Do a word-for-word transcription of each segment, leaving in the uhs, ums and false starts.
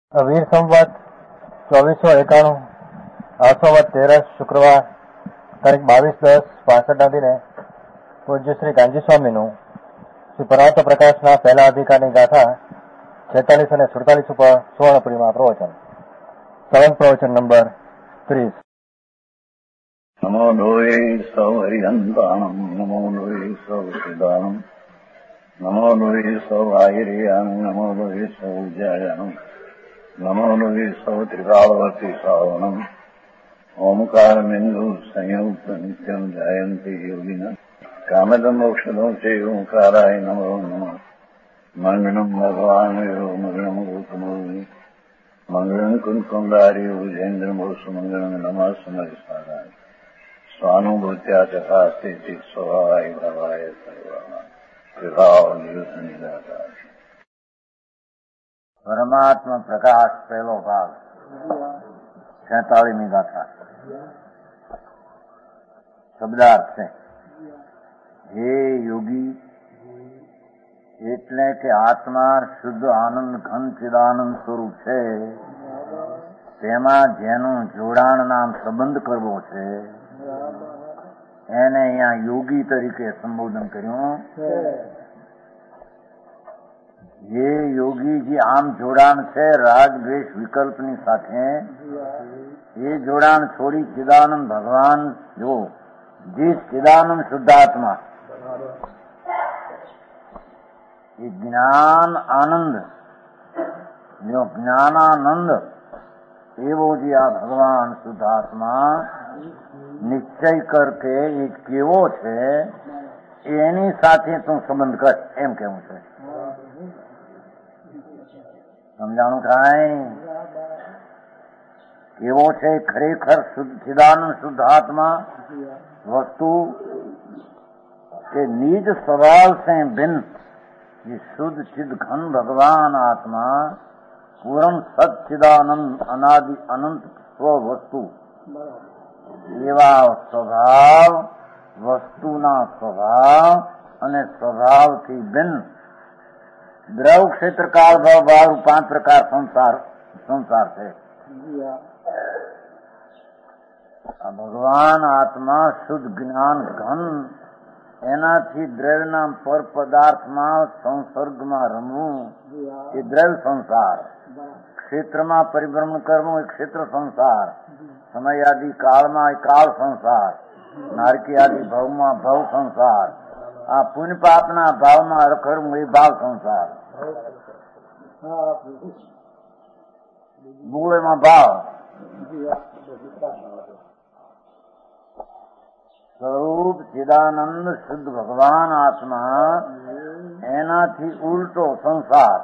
વીર સંવત ચોવીસો એકાણું આસો વદ તેરસ શુક્રવાર તારીખ બાવીસ દસ પાસઠના દિને પૂજ્ય શ્રી ગાંધી સ્વામીનું શ્રી પરાર્થ પ્રકાશના પહેલા અધિકારની ગાથા છેતાલીસ અને સુડતાલીસ ઉપર સુવર્ણપુરીમાં પ્રવચન. સળંગ પ્રવચન નંબર ત્રીસ. નમો લોહે સૌ હરિહંતાણમ નમો લોહે સૌ સિદ્ધાણમ નમો લોહે સૌ આયર્યાન નમો લોહે સૌ જયાનમ નમો લોહે સૌ ત્રિકાળવર્તી શ્રાવણમ ઓમકાર બિંદુ સંયુક્ત નિત્યમ જાયંતી યોગિના કામદમ મોક્ષદો છે ઓંકારાય નમો નમઃ. મંગળમ ભગવાન મંગળમ ગૌતમોની મંગળમ કુંકુંડારી ઉજેન્દ્રમોસુ મંગળમ નમઃ સમરિસારાય સ્વાનુભૂત્યા ચકાસ્તે સ્વભાવાય ભાવાય સર્વા વિભાવ નિદાકાર. પરમાત્મા પ્રકાશ પહેલો ભાગ છેતાળીસમી ગાથા. શબ્દાર્થ છે, હે યોગી, એટલે કે આત્મા શુદ્ધ આનંદ ઘન ચિદાનંદ સ્વરૂપ છે, તેમાં જેનું જોડાણ નામ સંબંધ કરવો છે એને અહીંયા યોગી તરીકે સંબોધન કર્યું. જે યોગીજી આમ જોડાણ છે રાગ દ્વેષ વિકલ્પની સાથે, એ જોડાણ છોડી ચિદાનંદ ભગવાન જો જે ચિદાનંદ શુદ્ધાત્મા એ જ્ઞાન આનંદ જો જ્ઞાનાનંદ એવો જે આ ભગવાન શુદ્ધાત્મા નિશ્ચય કરકે એ કેવો છે એની સાથે તું સંબંધ કર એમ કેવું છે. સમજાણું કાંઈ? કેવો છે ખરેખર ચિદાનંદ શુદ્ધાત્મા વસ્તુ કે નિજ स्वभाव से भिन्न ये शुद्ध चिद घन भगवान आत्मा पूरम सच्चिदानंद अनादि अनंत स्व वस्तु એવા સ્વભાવ વસ્તુના સ્વભાવ અને સ્વભાવથી ભિન્ન દ્રવ ક્ષેત્ર કાળ ભાવ ભાવ પાંચ પ્રકાર સંસાર સંસાર છે. ભગવાન આત્મા શુદ્ધ જ્ઞાન ઘન, એનાથી દ્રવ્યના પર પદાર્થમાં સંસર્ગમાં રમવું એ દ્રવ્ય સંસાર, ક્ષેત્રમાં પરિભ્રમણ કરવું એ ક્ષેત્ર સંસાર, સમય આદિ કાળમાં એ કાળ સંસાર, નારકી આદિ ભાવમાં ભવ સંસાર, આ પુણ્ય પાપના ભાવમાં રખડવું એ ભાવ સંસાર, મૂળમાં ભાવ. સ્વરૂપ ચિદાનંદ શુદ્ધ ભગવાન આત્મા એનાથી ઉલટો સંસાર,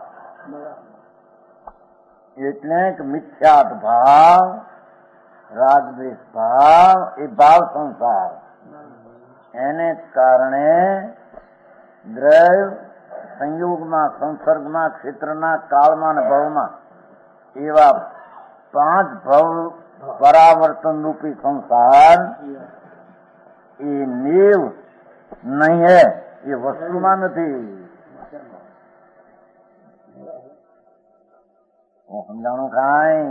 એટલે કે મિથ્યાત ભાવ રાગદ્વેષ ભાવ એ ભાવ સંસાર. એને કારણે દ્રવ્ય સંયોગમાં સંસર્ગમાં ક્ષેત્રના કાળમાં અને ભવમાં એવા પાંચ ભવ પરાવર્તન રૂપી સંસાર એ નીવ નહીં હે, એ વસ્તુમાં નથી. સમજાણું કાંઈ?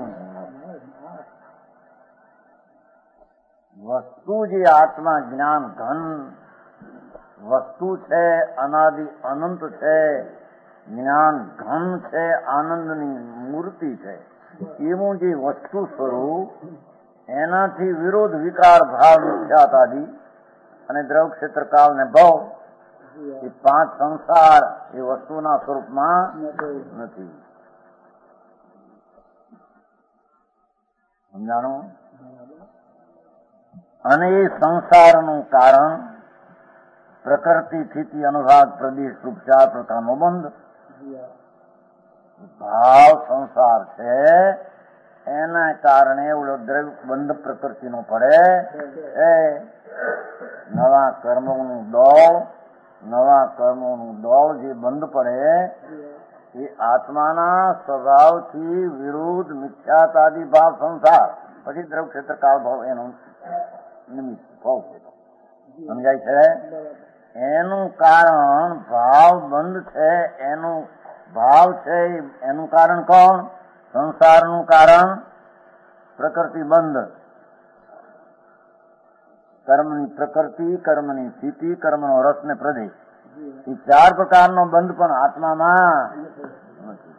વસ્તુ જે આત્મા જ્ઞાન ઘન વસ્તુ છે, અનાદિ અનંત છે, જ્ઞાન ઘન છે, આનંદની મૂર્તિ છે, એવું જે વસ્તુ સ્વરૂપ એનાથી વિરોધ વિકાર ભાવ મિથ્યાતાદિ અને દ્રવ ક્ષેત્ર કાળ ને ભવ એ પાંચ સંસાર એ વસ્તુના સ્વરૂપમાં નથી. સમજાણું? અને એ સંસારનું કારણ પ્રકૃતિ સ્થિતિ અનુભાગ પ્રદેશ રૂપ ચાર પ્રકારનો બંધ ભાવ સંસાર છે. એના કારણે ઓલો દ્રવ્ય બંધ પ્રકૃતિનો પડે છે. નવા કર્મોનું દોડ નવા કર્મોનું દોડ જે બંધ પડે એ આત્માના સ્વભાવથી વિરુદ્ધ મિથ્યાતાદિ ભાવ સંસાર, પછી દ્રવ ક્ષેત્ર કાળ ભાવ એનું નિમિત્ત ભાવ છે. સમજાય છે? એનું કારણ ભાવ બંધ છે, એનું ભાવ છે એનું કારણ કોણ? સંસારનું કારણ પ્રકૃતિ બંધ, કર્મની પ્રકૃતિ, કર્મની સ્થિતિ, કર્મનો રસ ને પ્રદેશ, એ ચાર પ્રકારનો બંધ પણ આત્મામાં નથી.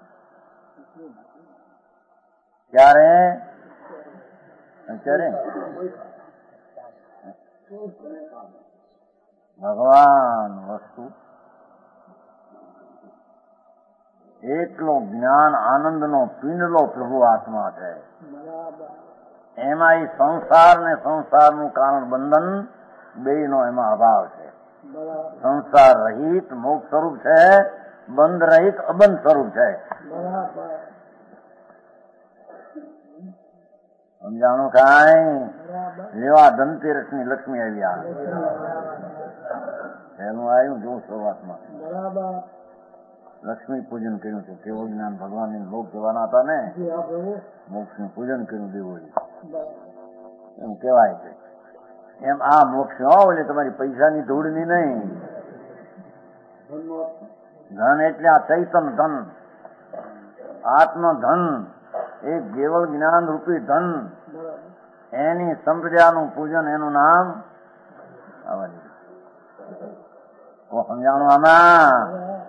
ત્યારે અત્યારે ભગવાન વસ્તુ એકલો જ્ઞાન આનંદનો પિંડલો પ્રભુ આત્મા છે. એમાં એ સંસાર ને સંસારનું કારણ બંધન બેયનો એમાં અભાવ છે. સંસાર રહિત મોક્ષ સ્વરૂપ છે, બંધ રહિત અબંધ સ્વરૂપ છે. સમજાણું કાંઈ? જેવા ધનતેરસ ની લક્ષ્મી આવ્યા એનું આવ્યું જોઉં શરૂઆતમાં લક્ષ્મી પૂજન કર્યું હતું. કેવળ જ્ઞાન ભગવાન લોક જવાના હતા ને, મોક્ષ નું પૂજન કર્યું દેવોએ, એમ કેવાય છે. એમ આ મોક્ષ હો, એટલે તમારી પૈસાની ધૂળની નહીં. ધન એટલે આ ચૈતન ધન, આત્મ ધન, એક કેવળ જ્ઞાન રૂપી ધન, એની સંપ્રદાયનું પૂજન, એનું નામ આવવાની. સમજાણું આમાં?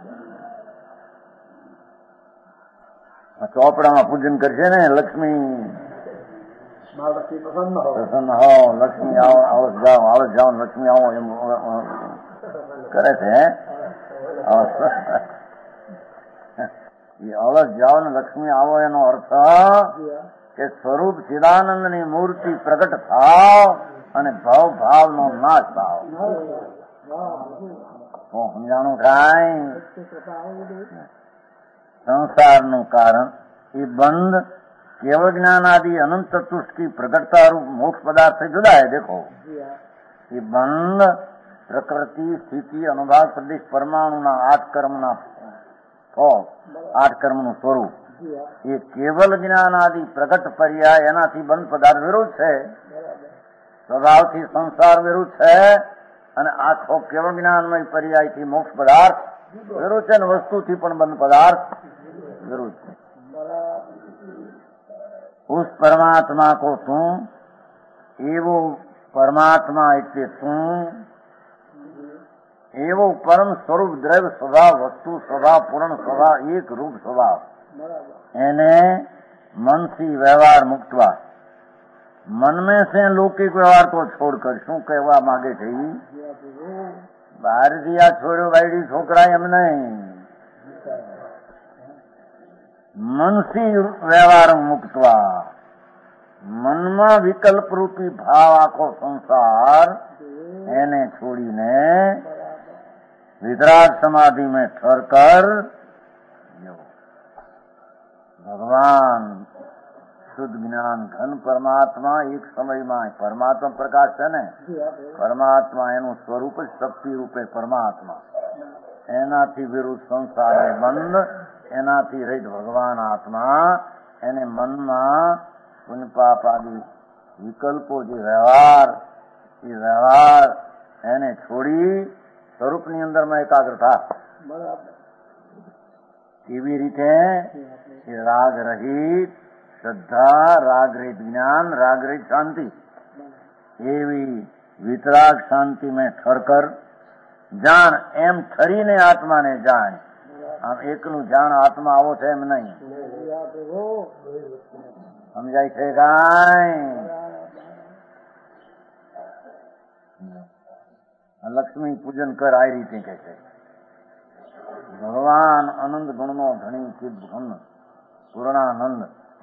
ચોપડામાં પૂજન કરશે ને લક્ષ્મી, પ્રસન્ન હો, લક્ષ્મી આવો, આવો જાઓ, આવો જાઓ, લક્ષ્મી આવો, એમ કરે છે. અવળસ જાઓ ને લક્ષ્મી આવો એનો અર્થ કે સ્વરૂપ ચિદાનંદની મૂર્તિ પ્રગટ થાવ અને ભાવ ભાવનો નાશ થાવ. સમજાણું કાંઈ? સંસારનું કારણ એ બંધ કેવળ જ્ઞાન આદि અનંત ચતુષ્કી પ્રગટતા રૂપ મોક્ષ પદાર્થ से जुदा है. देखो ये બંધ પ્રકૃતિ, સ્થિતિ, અનુભાવ, પ્રદેશ, પરમાણુના આઠ કર્મના ફળ, આઠ કર્મનું સ્વરૂપ, એ કેવલ જ્ઞાન આદि પ્રગટ પર્યાય એનાથી બંધ પદાર્થ વિરુદ્ધ છે. સ્વભાવથી સંસાર વિરુદ્ધ છે અને આખો કેવળ જ્ઞાનમય પર્યાયથી મોક્ષ પદાર્થ વિરુદ્ધ છે અને વસ્તુથી પણ બંધ પદાર્થ વિરુદ્ધ છે. उस परमात्मा को तुम एवो परमात्मा એટલે તું એવો પરમ સ્વરૂપ દ્રવ્ય સ્વભાવ વસ્તુ સ્વભાવ પૂર્ણ સ્વભાવ એક રૂપ સ્વભાવ એને मन से व्यवहार मुक्तवा मन में से लौकिक व्यवहार को छोड़कर શું કહેવા માંગે છે? બહારથી આ છોડ્યો બાયડી છોકરા એમ નહીં, મનથી વ્યવહાર મુક્તવા, મનમાં વિકલ્પ રૂપી ભાવ આખો સંસાર એને છોડીને વિતરાગ સમાધિ में ठहर कर ભગવાન શુદ્ધ જ્ઞાન ઘન પરમાત્મા એક સમયમાં પરમાત્મા પ્રકાશ છે ને, પરમાત્મા એનું સ્વરૂપ જ શક્તિ રૂપે પરમાત્મા, એનાથી વિરુદ્ધ સંસાર બંધ, એનાથી રહિત ભગવાન આત્મા, એને મનમાં પુણ્ય પાપ આદિ વિકલ્પો જે વ્યવહાર એ વ્યવહાર એને છોડી સ્વરૂપની અંદરમાં એકાગ્રતા. કેવી રીતે? રાગ રહિત શ્રદ્ધા, રાગ રહિત જ્ઞાન, રાગ રહિત શાંતિ, એવી વિતરાગ શાંતિ મેં ઠરકર જાણ, એમ ઠરીને આત્માને જાણ. આમ એકનું જાણ આત્મા આવો છે એમ નહીં. સમજાય છે કાંઈ? લક્ષ્મી પૂજન કર આ રીતે કે છે. ભગવાન અનંત ગુણનો ધણી ચિદ ઘન પૂર્ણાનંદ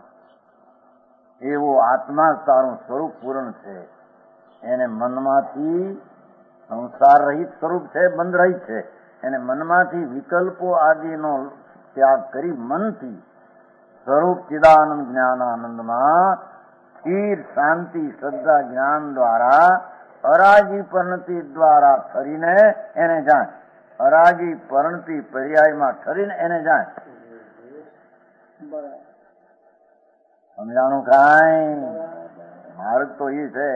એવો આત્મા તારું સ્વરૂપ પૂર્ણ છે. એને મનમાંથી સંસાર રહિત સ્વરૂપ છે, બંધ રહિત છે. એને મનમાંથી વિકલ્પો આદિનો ત્યાગ કરી મનથી સ્વરૂપ ચિદાનંદ જ્ઞાનાનંદમાં સ્થિર શાંતિ શ્રદ્ધા જ્ઞાન દ્વારા અરાજી પરિણતિ દ્વારા ઠરીને એને જાણ. અરાજી પરિણતિ પર્યાયમાં ઠરીને એને જાણ. સમજાણું કાંઈ? માર્ગ તો એ છે.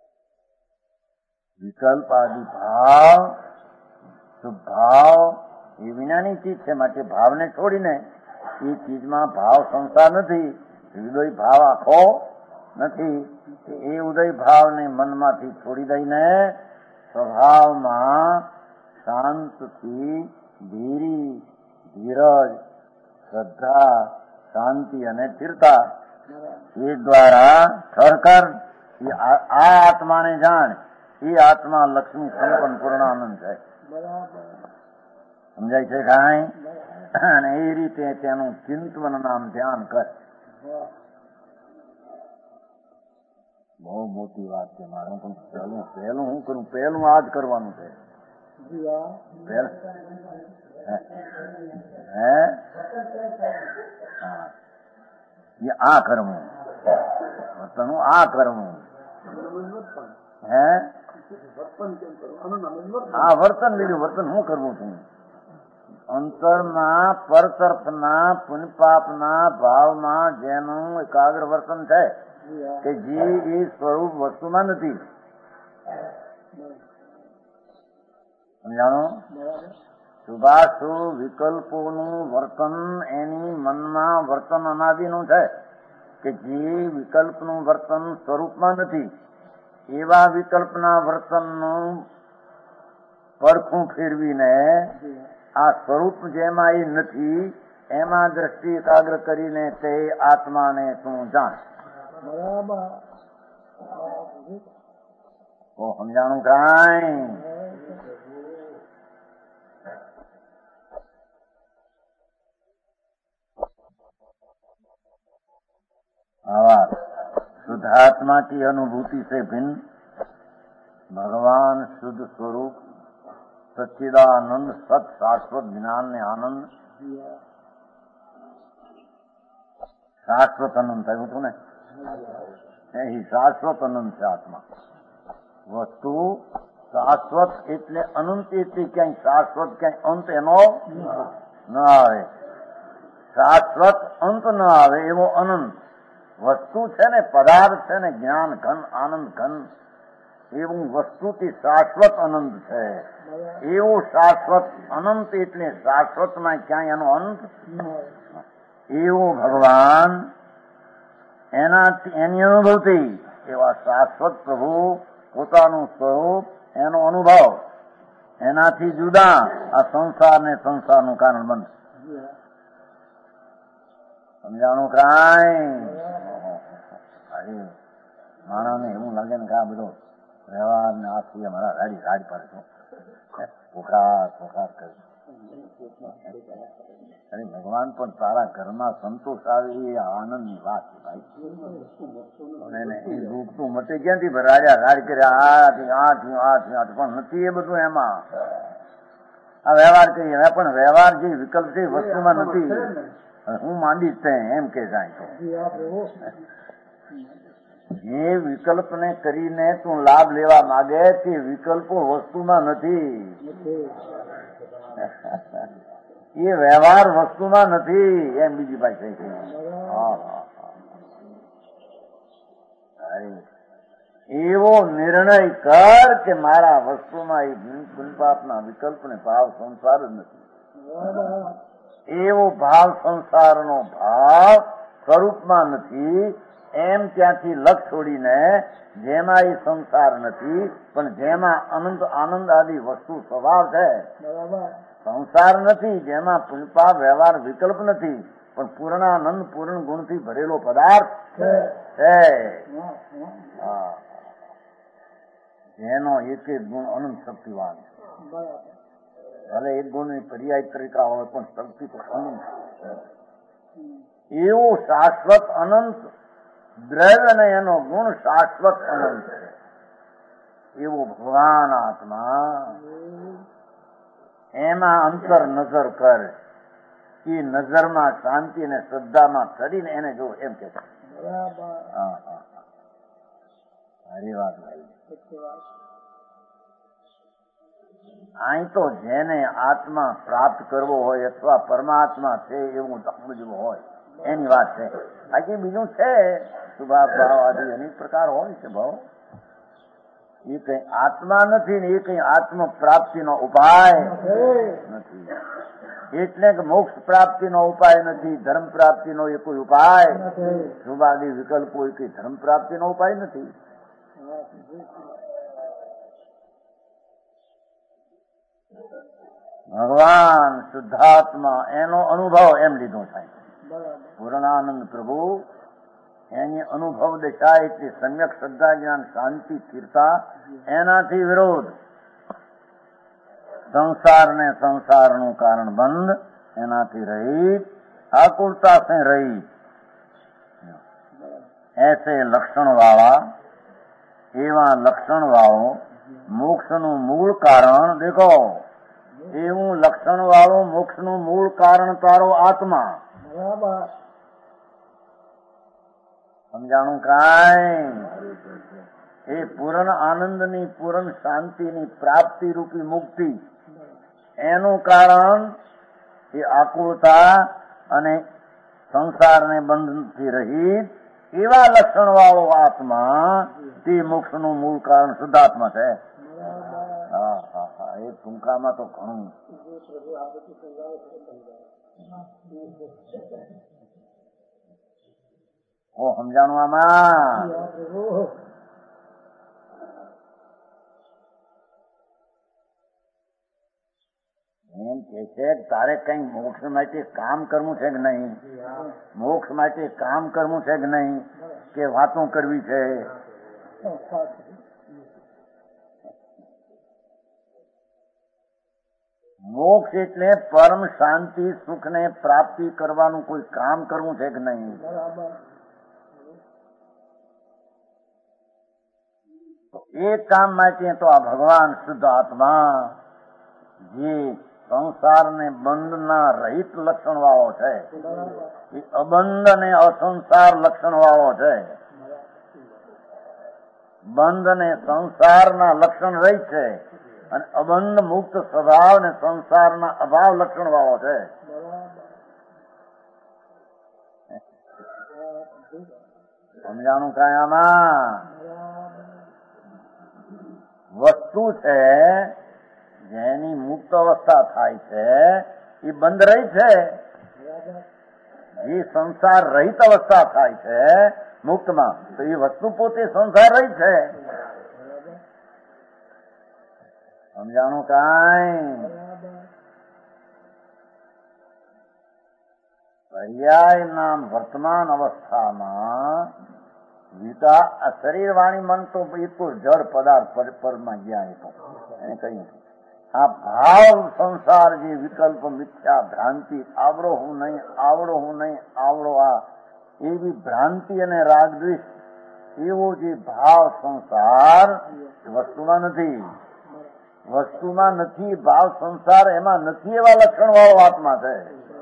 વિકલ્પ આદિ ભાવ શુભ ભાવ એ વિનાની ચીજ છે. માટે ભાવને છોડીને એ ચીજમાં ભાવ સંસાર નથી, ઉદય ભાવ આખો નથી. એ ઉદય ભાવને મનમાંથી છોડી દઈને સ્વભાવમાં શાંતથી ધીરી, ધીરજ, શ્રદ્ધા, શાંતિ અને સ્થિરતા એ દ્વારા ખરેખર આ આત્માને જાણ. એ આત્મા લક્ષ્મી સંપન્ન પૂર્ણાનંદ છે. સમજાય છે કાંઈ? અને એ રીતે તેનું ચિંતન નામ ધ્યાન કર. બહુ મોટી વાત છે. મારે પણ પહેલું પહેલું હું કરું, પહેલું આ જ કરવાનું છે. હે આ કરવું વર્તન, આ કરવું હે આ વર્તન બીજું વર્તન શું કરવું છું? અંતરના પરતરફના પુણ્યપાપના ભાવમાં જેનું એકાગ્ર વર્તન છે કે જે એ સ્વરૂપ વસ્તુમાં નથી. સમજાણો? શુભાશુભ વિકલ્પોનું વર્તન એની મનમાં વર્તન અનાદિનું છે કે જે વિકલ્પનું વર્તન સ્વરૂપમાં નથી. એવા વિકલ્પના વર્તનનું પડખું ફેરવીને આ સ્વરૂપ જેમાં એ નથી એમાં દ્રષ્ટિ એકાગ્ર કરીને તે આત્માને તું જાણ. ઓ સમજાણું કાંઈ? आवाज शुद्धात्मा की अनुभूति से भिन्न भगवान शुद्ध स्वरूप सच्चिदानंद सत शाश्वत ज्ञान ने आनंद शाश्वत अनंत है. तो यही शाश्वत अनंत है आत्मा. वस्तु शाश्वत એટલે અનંત એટલે ક્યાંય શાશ્વત ક્યાંય અંત એનો ન આવે. શાશ્વત અંત ન આવે એવો અનંત વસ્તુ છે ને, પદાર્થ છે ને, જ્ઞાન ઘન, આનંદ ઘન એવું વસ્તુથી શાશ્વત અનંત છે. એવું શાશ્વત અનંત એટલે શાશ્વતમાં ક્યાંય એનો અંત. એવું ભગવાન એનાથી એની અનુભવથી એવા શાશ્વત પ્રભુ પોતાનું સ્વરૂપ એનો અનુભવ એનાથી જુદા આ સંસાર ને સંસારનું કારણ બનશે. સમજાણું કાંઈ? માણસને એવું લાગે ને કે આ બધો વ્યવહાર ને આ શું મારા રાડી રાડ પડે છે, પોકાર પોકાર કરે. અરે ભગવાન પણ તારા ઘરમાં સંતોષ આવે એ આનંદની વાત છે ભાઈ. એને એ દુઃખતું મટે ક્યાંથી રાડ્યા રાડ કર્યા, આ થયું આ થયું આ થયું આ પણ નથી એ બધું એમાં. આ વ્યવહાર કરીએ પણ વ્યવહાર જે વિકલ્પ છે વસ્તુમાં નથી. હું માંડીશ તે એમ કે જાય તો એ વિકલ્પને કરીને તું લાભ લેવા માંગે તે વિકલ્પો વસ્તુમાં નથી. એ વ્યવહાર વસ્તુમાં નથી એમ બીજી પાસે એવો નિર્ણય કર કે મારા વસ્તુમાં એ પુણ્યપાપના વિકલ્પને ભાવ સંસાર જ નથી. એવો ભાવ સંસારનો ભાવ સ્વરૂપમાં નથી એમ ત્યાંથી લક્ષ છોડીને જેમાં એ સંસાર નથી પણ જેમાં અનંત આનંદ આદિ વસ્તુ સ્વભાવ છે. સંસાર નથી જેમાં પુણ્યપાપ વ્યવહાર વિકલ્પ નથી પણ પૂર્ણાનંદ પૂર્ણ ગુણથી ભરેલો પદાર્થ છે. જેનો એક એક ગુણ અનંત શક્તિવાન છે. ભલે એક ગુણ પર્યાય તરીકા હોય પણ શક્તિ તો અનંત. એવું શાશ્વત અનંત દ્રવ્ય ને એનો ગુણ શાશ્વત અનંત છે. એવું ભગવાન આત્મા એમાં અંતર નજર કર. એ નજરમાં શાંતિ અને શ્રદ્ધામાં ચડીને એને જો એમ કે સારી વાત ભાઈ. અહીં તો જેને આત્મા પ્રાપ્ત કરવો હોય અથવા પરમાત્મા છે એવું સમજવું હોય એની વાત છે. બાકી બીજું છે શુભાભાવ આદિ અનેક પ્રકાર હોય છે ભાવ. એ કઈ આત્મા નથી ને એ કઈ આત્મ પ્રાપ્તિનો ઉપાય નથી. એટલે કે મોક્ષ પ્રાપ્તિનો ઉપાય નથી, ધર્મ પ્રાપ્તિનો એ કોઈ ઉપાય, શુભાદી વિકલ્પો એ કઈ ધર્મ પ્રાપ્તિનો ઉપાય નથી. ભગવાન શુદ્ધાત્મા એનો અનુભવ એમ લીધો થાય. પૂર્ણાનંદ પ્રભુ એની અનુભવ દશા એટલે સમ્યક શ્રદ્ધા જ્ઞાન શાંતિ સ્થિરતા એનાથી વિરોધ. સંસાર ને સંસારનું કારણ બંધ એનાથી રહિત, આકુલતા से रहित, ऐसे લક્ષણ વાળા એવા લક્ષણ વાળો મોક્ષનું મૂળ કારણ દેખો, એવું લક્ષણ વાળું મોક્ષનું મૂળ કારણ તારો આત્મા. સમજાણું કાંઈ? એ પૂર્ણ આનંદની પૂર્ણ શાંતિની પ્રાપ્તિ રૂપી મુક્તિ એનું કારણ એ આકુળતા અને સંસારને બંધનથી રહિત એવા લક્ષણ વાળો આત્મા તે મોક્ષનું મૂળ કારણ શુદ્ધાત્મા છે. હા હા હા એ ટૂંકામાં તો ઘણું. ઓ સમજાણું આમાં? એમ કે છે તારે કઈ મોક્ષ માટે કામ કરવું છે કે નહીં? મોક્ષ માટે કામ કરવું છે કે નહીં કે વાતો કરવી છે? મોક્ષ એટલે પરમ શાંતિ સુખ ને પ્રાપ્તિ કરવાનું કોઈ કામ કરવું છે કે નહીં? એ કામ માટે તો આ ભગવાન શુદ્ધ આત્મા જે સંસારને બંધના રહિત લક્ષણ વાળો છે, એ અબંધ અને અસંસાર લક્ષણ વાળો છે. બંધ અને સંસારના લક્ષણ રહિત છે અને અબંધ મુક્ત સ્વભાવ ને સંસારના અભાવ લક્ષણ વાળો છે. સમજાણું કાંઈ આમાં? વસ્તુ છે જેની મુક્ત અવસ્થા થાય છે એ બંધ રહી છે. જે સંસાર રહિત અવસ્થા થાય છે મુક્તમાં, તો એ વસ્તુ પોતે સંસાર રહી છે. સમજાણું કાંઈ? પર્યાય નામ વર્તમાન અવસ્થામાં વિકા શરીર વાણી મન તો એ તો જળ પદાર્થ પરમાં ગયા. એ તો એને કહ્યું આ ભાવ સંસાર જે વિકલ્પ મિથ્યા ભ્રાંતિ, આવડો હું નહીં, આવડો હું નહીં, આવડો આ, એવી ભ્રાંતિ અને રાગદ્વેષ એવો જે ભાવ સંસાર વસ્તુમાં નથી. વસ્તુમાં નથી ભાવ સંસાર, એમાં નથી એવા લક્ષણ વાળો આત્મા છે.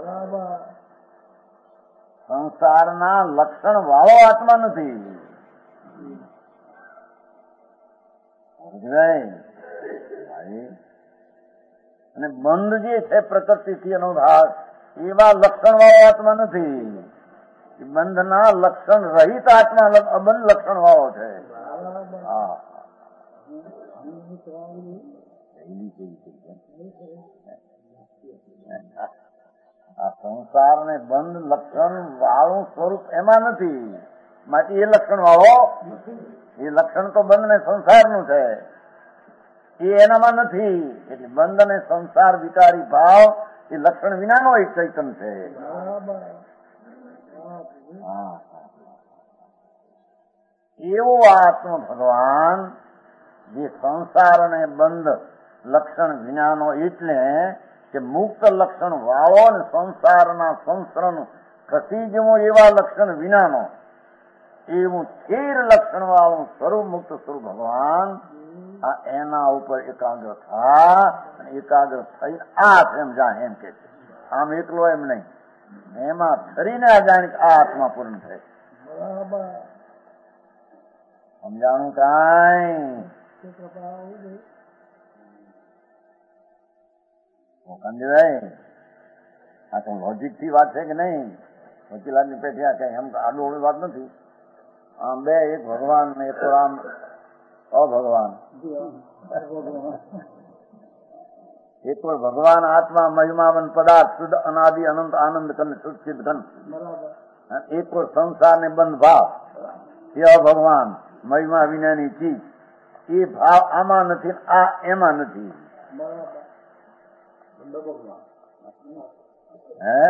સંસારના લક્ષણ વાળો આત્મા નથી. અને બંધ જે છે પ્રકૃતિથી એનો ભાગ, એવા લક્ષણ વાળો આત્મા નથી. બંધના લક્ષણ રહિત આત્મા અબંધ લક્ષણ વાળો છે. હા આ સંસાર ને બંધ લક્ષણ વાળું સ્વરૂપ એમાં નથી. માટે એ લક્ષણ વાળો, એ લક્ષણ તો બંધ ને સંસારનું છે, એ એનામાં નથી. એટલે બંધ અને સંસાર વિકારી ભાવ એ લક્ષણ વિનાનો એક ચૈતન છે. એવો આત્મ ભગવાન જે સંસાર અને બંધ લક્ષણ વિનાનો, એટલે કે મુક્ત લક્ષણ વાળો અને સંસારના સંસરણ ખસી જવું એવા લક્ષણ વિનાનો એવું સ્થિર લક્ષણ વાળું સ્વરૂપ મુક્ત સ્વરૂપ ભગવાન, આ એના ઉપર એકાગ્ર થા. એકાગ્ર થઈ આ એમ જા એમ કે છે. આમ એકલો એમ નહીં, એમાં ફરીને આ જાણે આ આત્મા પૂર્ણ છે. સમજાણું કાંઈ? કંદીભાઈ આ તો લોજિક થી વાત છે કે નહીં? વકીલાત ની પેઠી કઈ એમ આડું અવળી વાત નથી. આમ બે એક ભગવાન ને એક રામ ઓ ભગવાન એક વાર ભગવાન આત્મા મહિમાવન પદાર્થ શુદ્ધ અનાદિ અનંત આનંદ કન સુચિત ઘન એક વાર સંસાર ને બંધ ભાવ એ ભગવાન મહિમા વિનાની ચીજ એ ભાવ આમાં નથી આ એમાં નથી. હે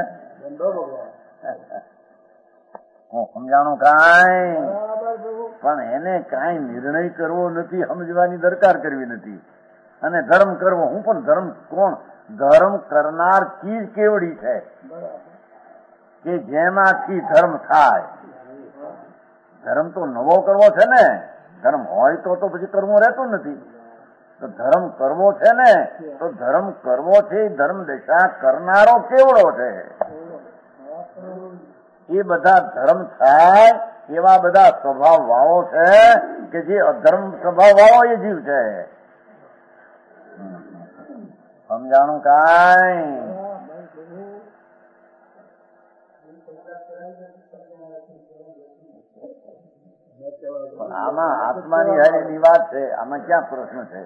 હું સમજાણું કાંઈ પણ એને કાંઈ નિર્ણય કરવો નથી, સમજવાની દરકાર કરવી નથી. અને ધર્મ કરવો હું પણ ધર્મ કોણ ધર્મ કરનાર ચીજ કેવડી છે કે જેમાંથી ધર્મ થાય. ધર્મ તો નવો કરવો છે ને, ધર્મ હોય તો તો પછી કરવો રહેતો નથી. તો ધર્મ કરવો છે ને તો ધર્મ કરવો છે ધર્મ દિશા કરનારો કેવડો છે. એ બધા ધર્મ થાય એવા બધા સ્વભાવ વાળો છે કે જે અધર્મ સ્વભાવ વાળો એ જીવ છે. સમજાણું કાંઈ? આમાં આત્માની હારેની વાત છે, આમાં ક્યાં પ્રશ્ન છે?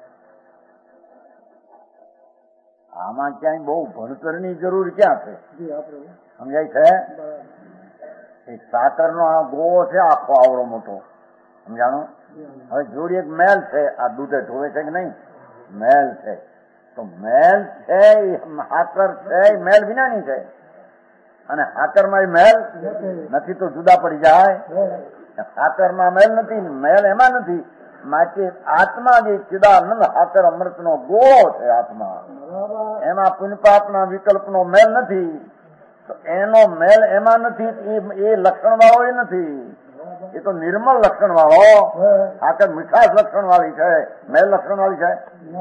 આમાં ક્યાંય બહુ ભણતરની જરૂર ક્યાં છે? સમજાય છે? એક સાકરનો આ ગોળો છે આખો આવડો મોટો, સમજાણો? હવે જોડી એક મેલ છે, આ દૂધે ધોવે છે કે નહીં? મેલ છે. તો મેલ છે એ હાકર છે એ મેલ વિનાની છે, અને હાકરમાં એ મેલ નથી તો જુદા પડી જાય. હાકરમાં મેલ નથી, મેલ એમાં નથી. માટે આત્મા જે ચિદાનંદ હાકર અમૃતનો ગોળો છે આત્મા, એમાં પુણ્યપાપના વિકલ્પનો મેલ નથી. તો એનો મેલ એમાં નથી, એ લક્ષણ વાળો એ નથી. એ તો નિર્મળ લક્ષણ વાળો, હાકર મીઠાશ લક્ષણ વાળી છે, મેલ લક્ષણ વાળી છે.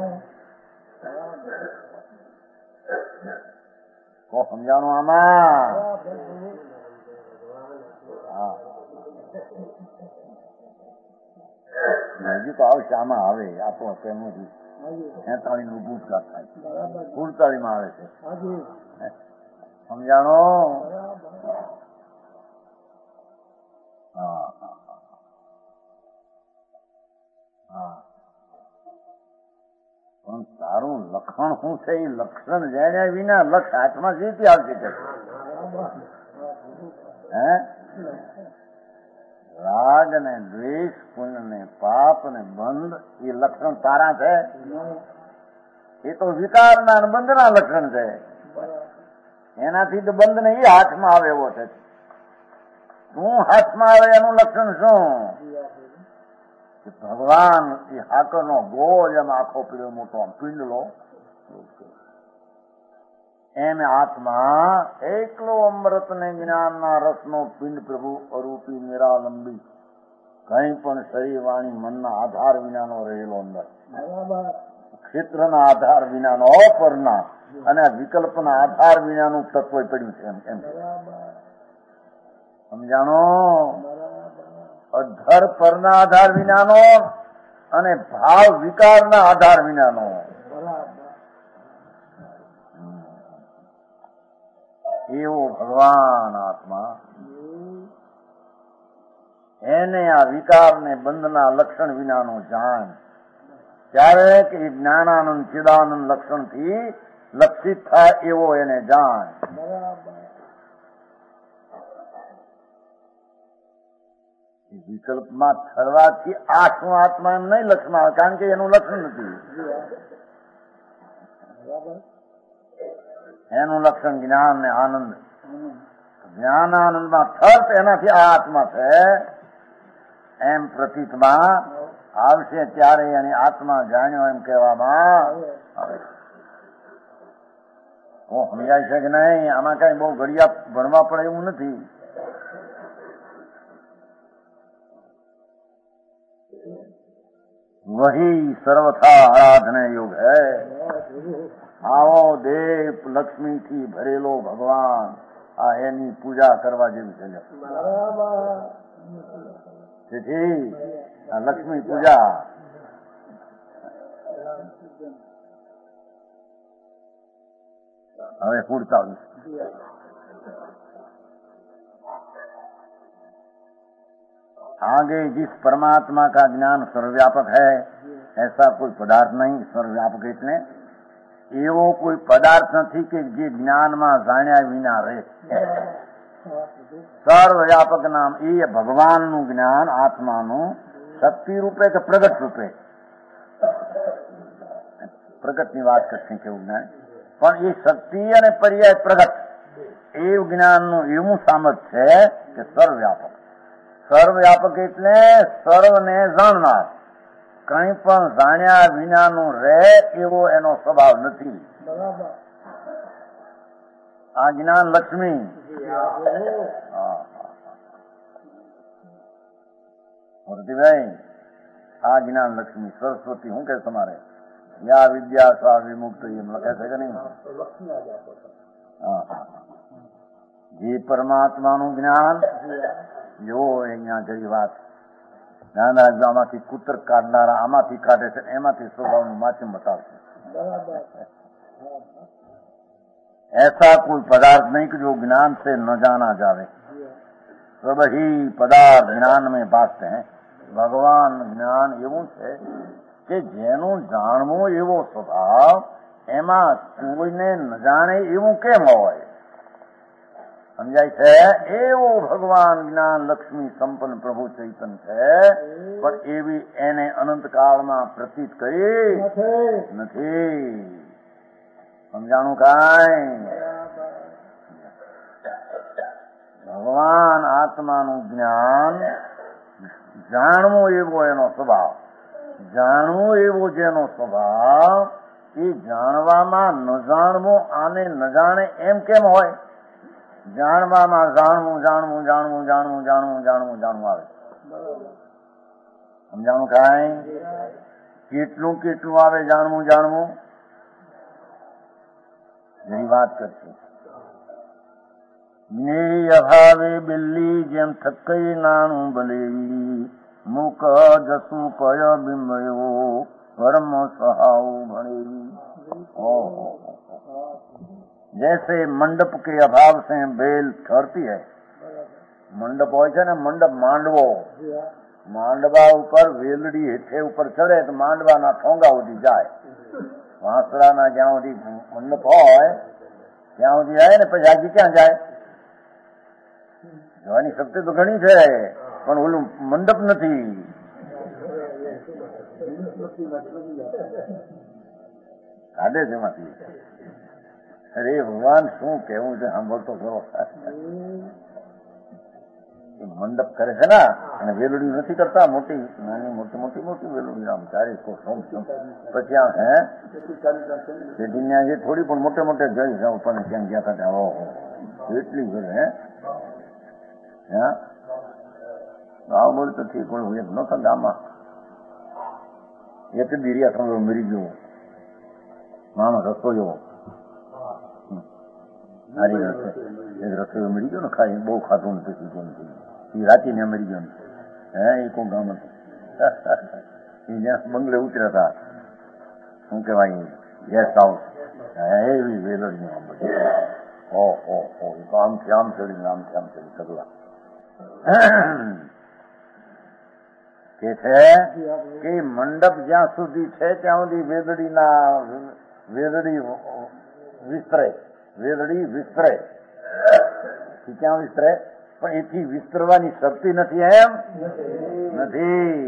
તો સમજાણું આમાં? હા નજીક આવશે, આમાં આવે આપો તેનું છેતાળીસ નું બૂટ થાય, સુડતાળીમાં આવે છે. સમજાણો? હા હા પણ તારું લક્ષણ શું છે? એ લક્ષણ જાય વિના લક્ષ હાથમાં સીધી આવશે છે. હે રાગ ને દ્વેષ, પુણ્ય ને પાપ ને બંધ એ લક્ષણ તારા છે? એ તો વિકારના અને બંધના લક્ષણ છે. એનાથી તો બંધ ને એ હાથમાં આવે એવો છે. શું હાથમાં આવે એનું લક્ષણ શું? ભગવાન એ હાકરનો ગોળ એમ આખો પીળો મોટો પિંડલો એમ આત્મા એકલો અમૃત ને જ્ઞાનના રસનો પિંડ પ્રભુ અરૂપી નિરાલંબી કઈ પણ શરીર વાણી મનના આધાર વિનાનો રહેલો અંદર, ક્ષેત્રના આધાર વિનાનો અપરના અને વિકલ્પના આધાર વિનાનું તત્વ પડ્યું છે. એમ એમ સમજાણો? અધર પરના આધાર વિનાનો અને ભાવ વિકારના આધાર વિનાનો. એવો ભગવાન આત્મા, એને આ વિકાર ને બંધના લક્ષણ વિનાનો જાણ. ત્યારે કે જ્ઞાનાનંદ ચિદાનંદ લક્ષણથી લક્ષિત થાય એવો એને જાણ. વિકલ્પમાં ઠરવાથી આઠનું આત્મા એમ નહીં લક્ષણ આવે, કારણ કે એનું લક્ષણ નથી. એનું લક્ષણ જ્ઞાન ને આનંદ. જ્ઞાન આનંદમાં ઠર્ત એનાથી આ આત્મા છે એમ પ્રતીતમાં આવશે ત્યારે એની આત્મા જાણ્યો એમ કહેવામાં આવે. હું સમજાય છે કે નહીં? આમાં કઈ બહુ ઘડિયા ભણવા પડે એવું નથી. વહી સર્વથા આરાધને યુગ હૈ. આવો દેવ લક્ષ્મીથી ભરેલો ભગવાન, આ એની પૂજા કરવા જેવી છે. તેથી આ લક્ષ્મી પૂજા હવે પૂરતા आगे जिस परमात्मा का ज्ञान सर्वव्यापक है ऐसा कोई पदार्थ नहीं. सर्वव्यापक એટલે એવો કોઈ પદાર્થ નથી કે જે જ્ઞાનમાં જાણ્યા વિના રહે. સર્વવ્યાપક નામ એ ભગવાનનું જ્ઞાન આત્માનું શક્તિ રૂપે કે પ્રગટ રૂપે. પ્રગટની વાત કરશે કેવું જ્ઞાન, પણ એ શક્તિ અને પર્યાય પ્રગટ એ જ્ઞાનનું એવું સામર્થ્ય છે કે સર્વવ્યાપક. સર્વવ્યાપક એટલે સર્વને જાણનાર, કંઈ પણ જાણ્યા વિનાનું રહે એવો એનો સ્વભાવ નથી. આ જ્ઞાન લક્ષ્મી. મૂર્તિભાઈ, આ જ્ઞાન લક્ષ્મી સરસ્વતી શું કે તમારે યા વિદ્યા સ્વા વિમુક્ત એમ લખે છે કે નહીં? જે પરમાત્માનું જ્ઞાન જો અહીંયા જઈ વાત ધ્યાન રાખજો. આમાંથી કૂતર કાઢનારા આમાંથી કાઢે છે, એમાંથી સ્વભાવનું માધ્યમ બતાવશે. ऐसा कोई पदार्थ नहीं कि जो ज्ञान से न जाना जावे. सब ही पदार्थ ज्ञान में भासते हैं. भगवान ज्ञान એવું છે કે જેનું જાણવું એવો સ્વભાવ એમાં કોઈને ન જાણે એવું કેમ હોય? સમજાય છે? એવો ભગવાન જ્ઞાન લક્ષ્મી સંપન્ન પ્રભુ ચૈતન છે, પણ એવી એને અનંત કાળમાં પ્રતીત કરી નથી. સમજાણું કાંઈ? ભગવાન આત્માનું જ્ઞાન જાણવું એવો એનો સ્વભાવ. જાણવું એવો જેનો સ્વભાવ એ જાણવામાં ન જાણવું આને ન જાણે એમ કેમ હોય? જાણવામાં જાણવું જાણવું જાણવું જાણવું જાણવું જાણવું જાણવું આવે. સમજાણું કાંઈ? કેટલું કેટલું આવે જાણવું જાણવું એની વાત કરશે. મેરી અભાવે બિલ્લી જેમ થકઈ નાણું બલેવી, મુક જસુ પય બિંબયો પરમ સહાવ ભણેવી. जैसे मंडप के अभाव से बेल ठहरती है. मंडप હોય છે ને, મંડપ માંડવો, માંડવા ઉપર વેલડી હેઠે ઉપર ચડે તો માંડવાના ઠોંગા સુધી જાય. વાંસળાના જ્યાં સુધી મંડપ હોય ત્યાં સુધી જાય ને પછી આગી ક્યાં જાય? જવાની શક્તિ તો ઘણી છે, પણ ઓલું મંડપ નથી. કાઢે છે એમાંથી. અરે ભગવાન શું કેવું છે સાંભળતો ખરો. મંડપ કરે છે ને અને વેલડી નથી કરતા, મોટી નાની મોટી મોટી મોટી વેલડી આમ ચારી પછી આમ હે પેઢી જે થોડી પણ મોટે મોટે જઈ જાઉં પણ ક્યાં ગયા હતા ઓહો એટલી ઘરે હે હા ગાવ બોલ તો ઠીક હોય એક નહોતા ગામમાં એક દીરિયા સમજો મરી ગયો માણસ રસોઈયો સારી રસે એક રસોઈયો મરી ગયો ને ખાઈ બહુ ખાતું નથી પીધું નથી એ રાતીને મરી ગયો હે એ કોઈ ગામ હતું એ જ્યાં બંગલે ઉતર્યા હતા શું કહેવાય ગેસ્ટ હાઉસ એવી વેલોડી ઓહો આમથી આમ ચડી આમથી આમ ચડી સગલા કે છે કે મંડપ જ્યાં સુધી છે ત્યાં સુધી વેદડીના વેદડી વિસ્તરે વેદડી વિસ્તરે ક્યાં વિસ્તરે પણ એથી વિસ્તરવાની શક્તિ નથી એમ નથી.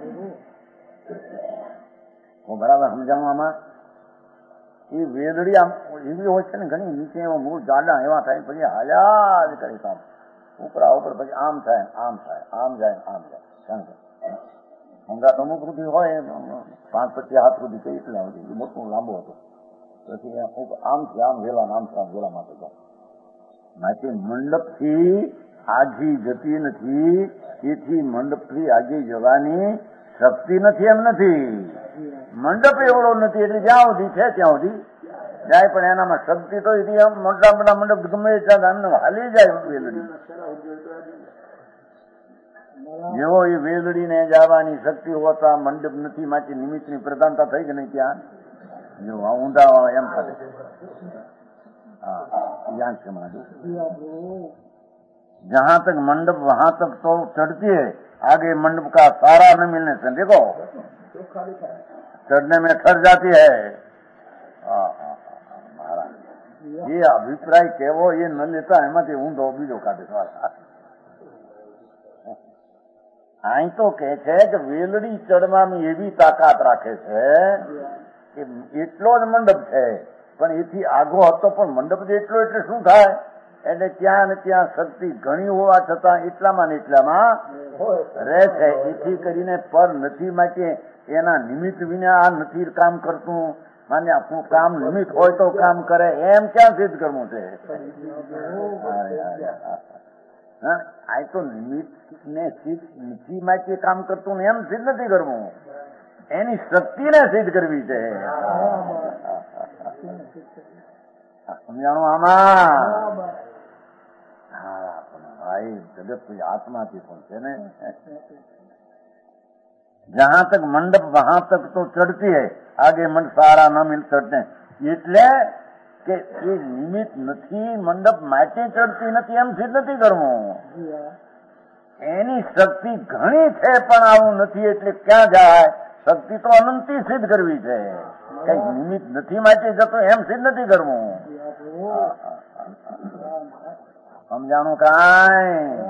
બરાબર સમજાવું આમાં? એ વેદડી આમ એવી હોય છે ને ઘણી નીચે એમાં મૂળ જાડા એવા થાય પછી હાલ્યા જ કરી કામ ઉપરા ઉપર પછી આમ થાય આમ થાય આમ જાય આમ જાય કારણ કે હંગા તો અમુક સુધી હોય પાંચ પચીસ હાથ સુધી કઈ એટલા સુધી મોટું લાંબો હતો પછી આમથી આમ વેલા આમથી આમ વેલા માટે જાય માટે મંડપથી આઘી જતી નથી. તેથી મંડપથી આઘી જવાની શક્તિ નથી એમ નથી. મંડપ એવડો નથી એટલે જ્યાં સુધી છે ત્યાં સુધી જાય પણ એનામાં શક્તિ તો મોટા મોટા મંડપ ગમે ત્યાં હાલી જાય વેલડી. જેવો એ વેલડીને જવાની શક્તિ હોતા મંડપ નથી માટે નિમિત્તની પ્રધાનતા થઈ કે નહીં ત્યાં જો ઊંડા એમ થાય હા યાદ છે મારું जहां तक मंडप वहां तक तो चढ़ती है आगे मंडप का सारा न मिलने से देखो चढ़ने में ठर जाती है। महाराज ये अभिप्राय केवो ये न लेता एमांथी ઊંધો બીજો કાઢે સવાલ। અહીં તો કહે છે કે વેલડી ચડવાની એવી તાકાત રાખે છે કે એટલો જ મંડપ છે, પણ એથી આગો હતો પણ મંડપ જેટલો એટલે શું થાય, એટલે ત્યાં ને ત્યાં શક્તિ ઘણી હોવા છતાં એટલામાં ને એટલામાં રહે છે। એથી કરીને પર નથી માટે એના નિમિત્ત વિના આ નથી કામ કરતું, માન્ય આપણું કામ નિમિત્ત હોય તો કામ કરે, એમ ક્યાં સિદ્ધ કરવું છે? આ તો નિમિત્ત ને સિદ્ધ નથી માટે કામ કરતું ને એમ સિદ્ધ નથી કરવું, એની શક્તિને સિદ્ધ કરવી છે। સમજાણું આમાં? હા भाई जगत कोई आत्मा की सुनते ने। जहां तक मंडप वहां तक तो चढ़ती है, आगे मंडप सारा न मिल चढ़ते એટલે કે એ નિમિત્ત નથી, મંડપ માટે ચડતી નથી એમ સિદ્ધ નથી કરવું, એની શક્તિ ઘણી છે પણ આવું નથી એટલે ક્યાં જાય? શક્તિ તો અનંતી સિદ્ધ કરવી છે, કઈ નિમિત્ત નથી માટે જતો એમ સિદ્ધ નથી કરવું। समझाणु काई?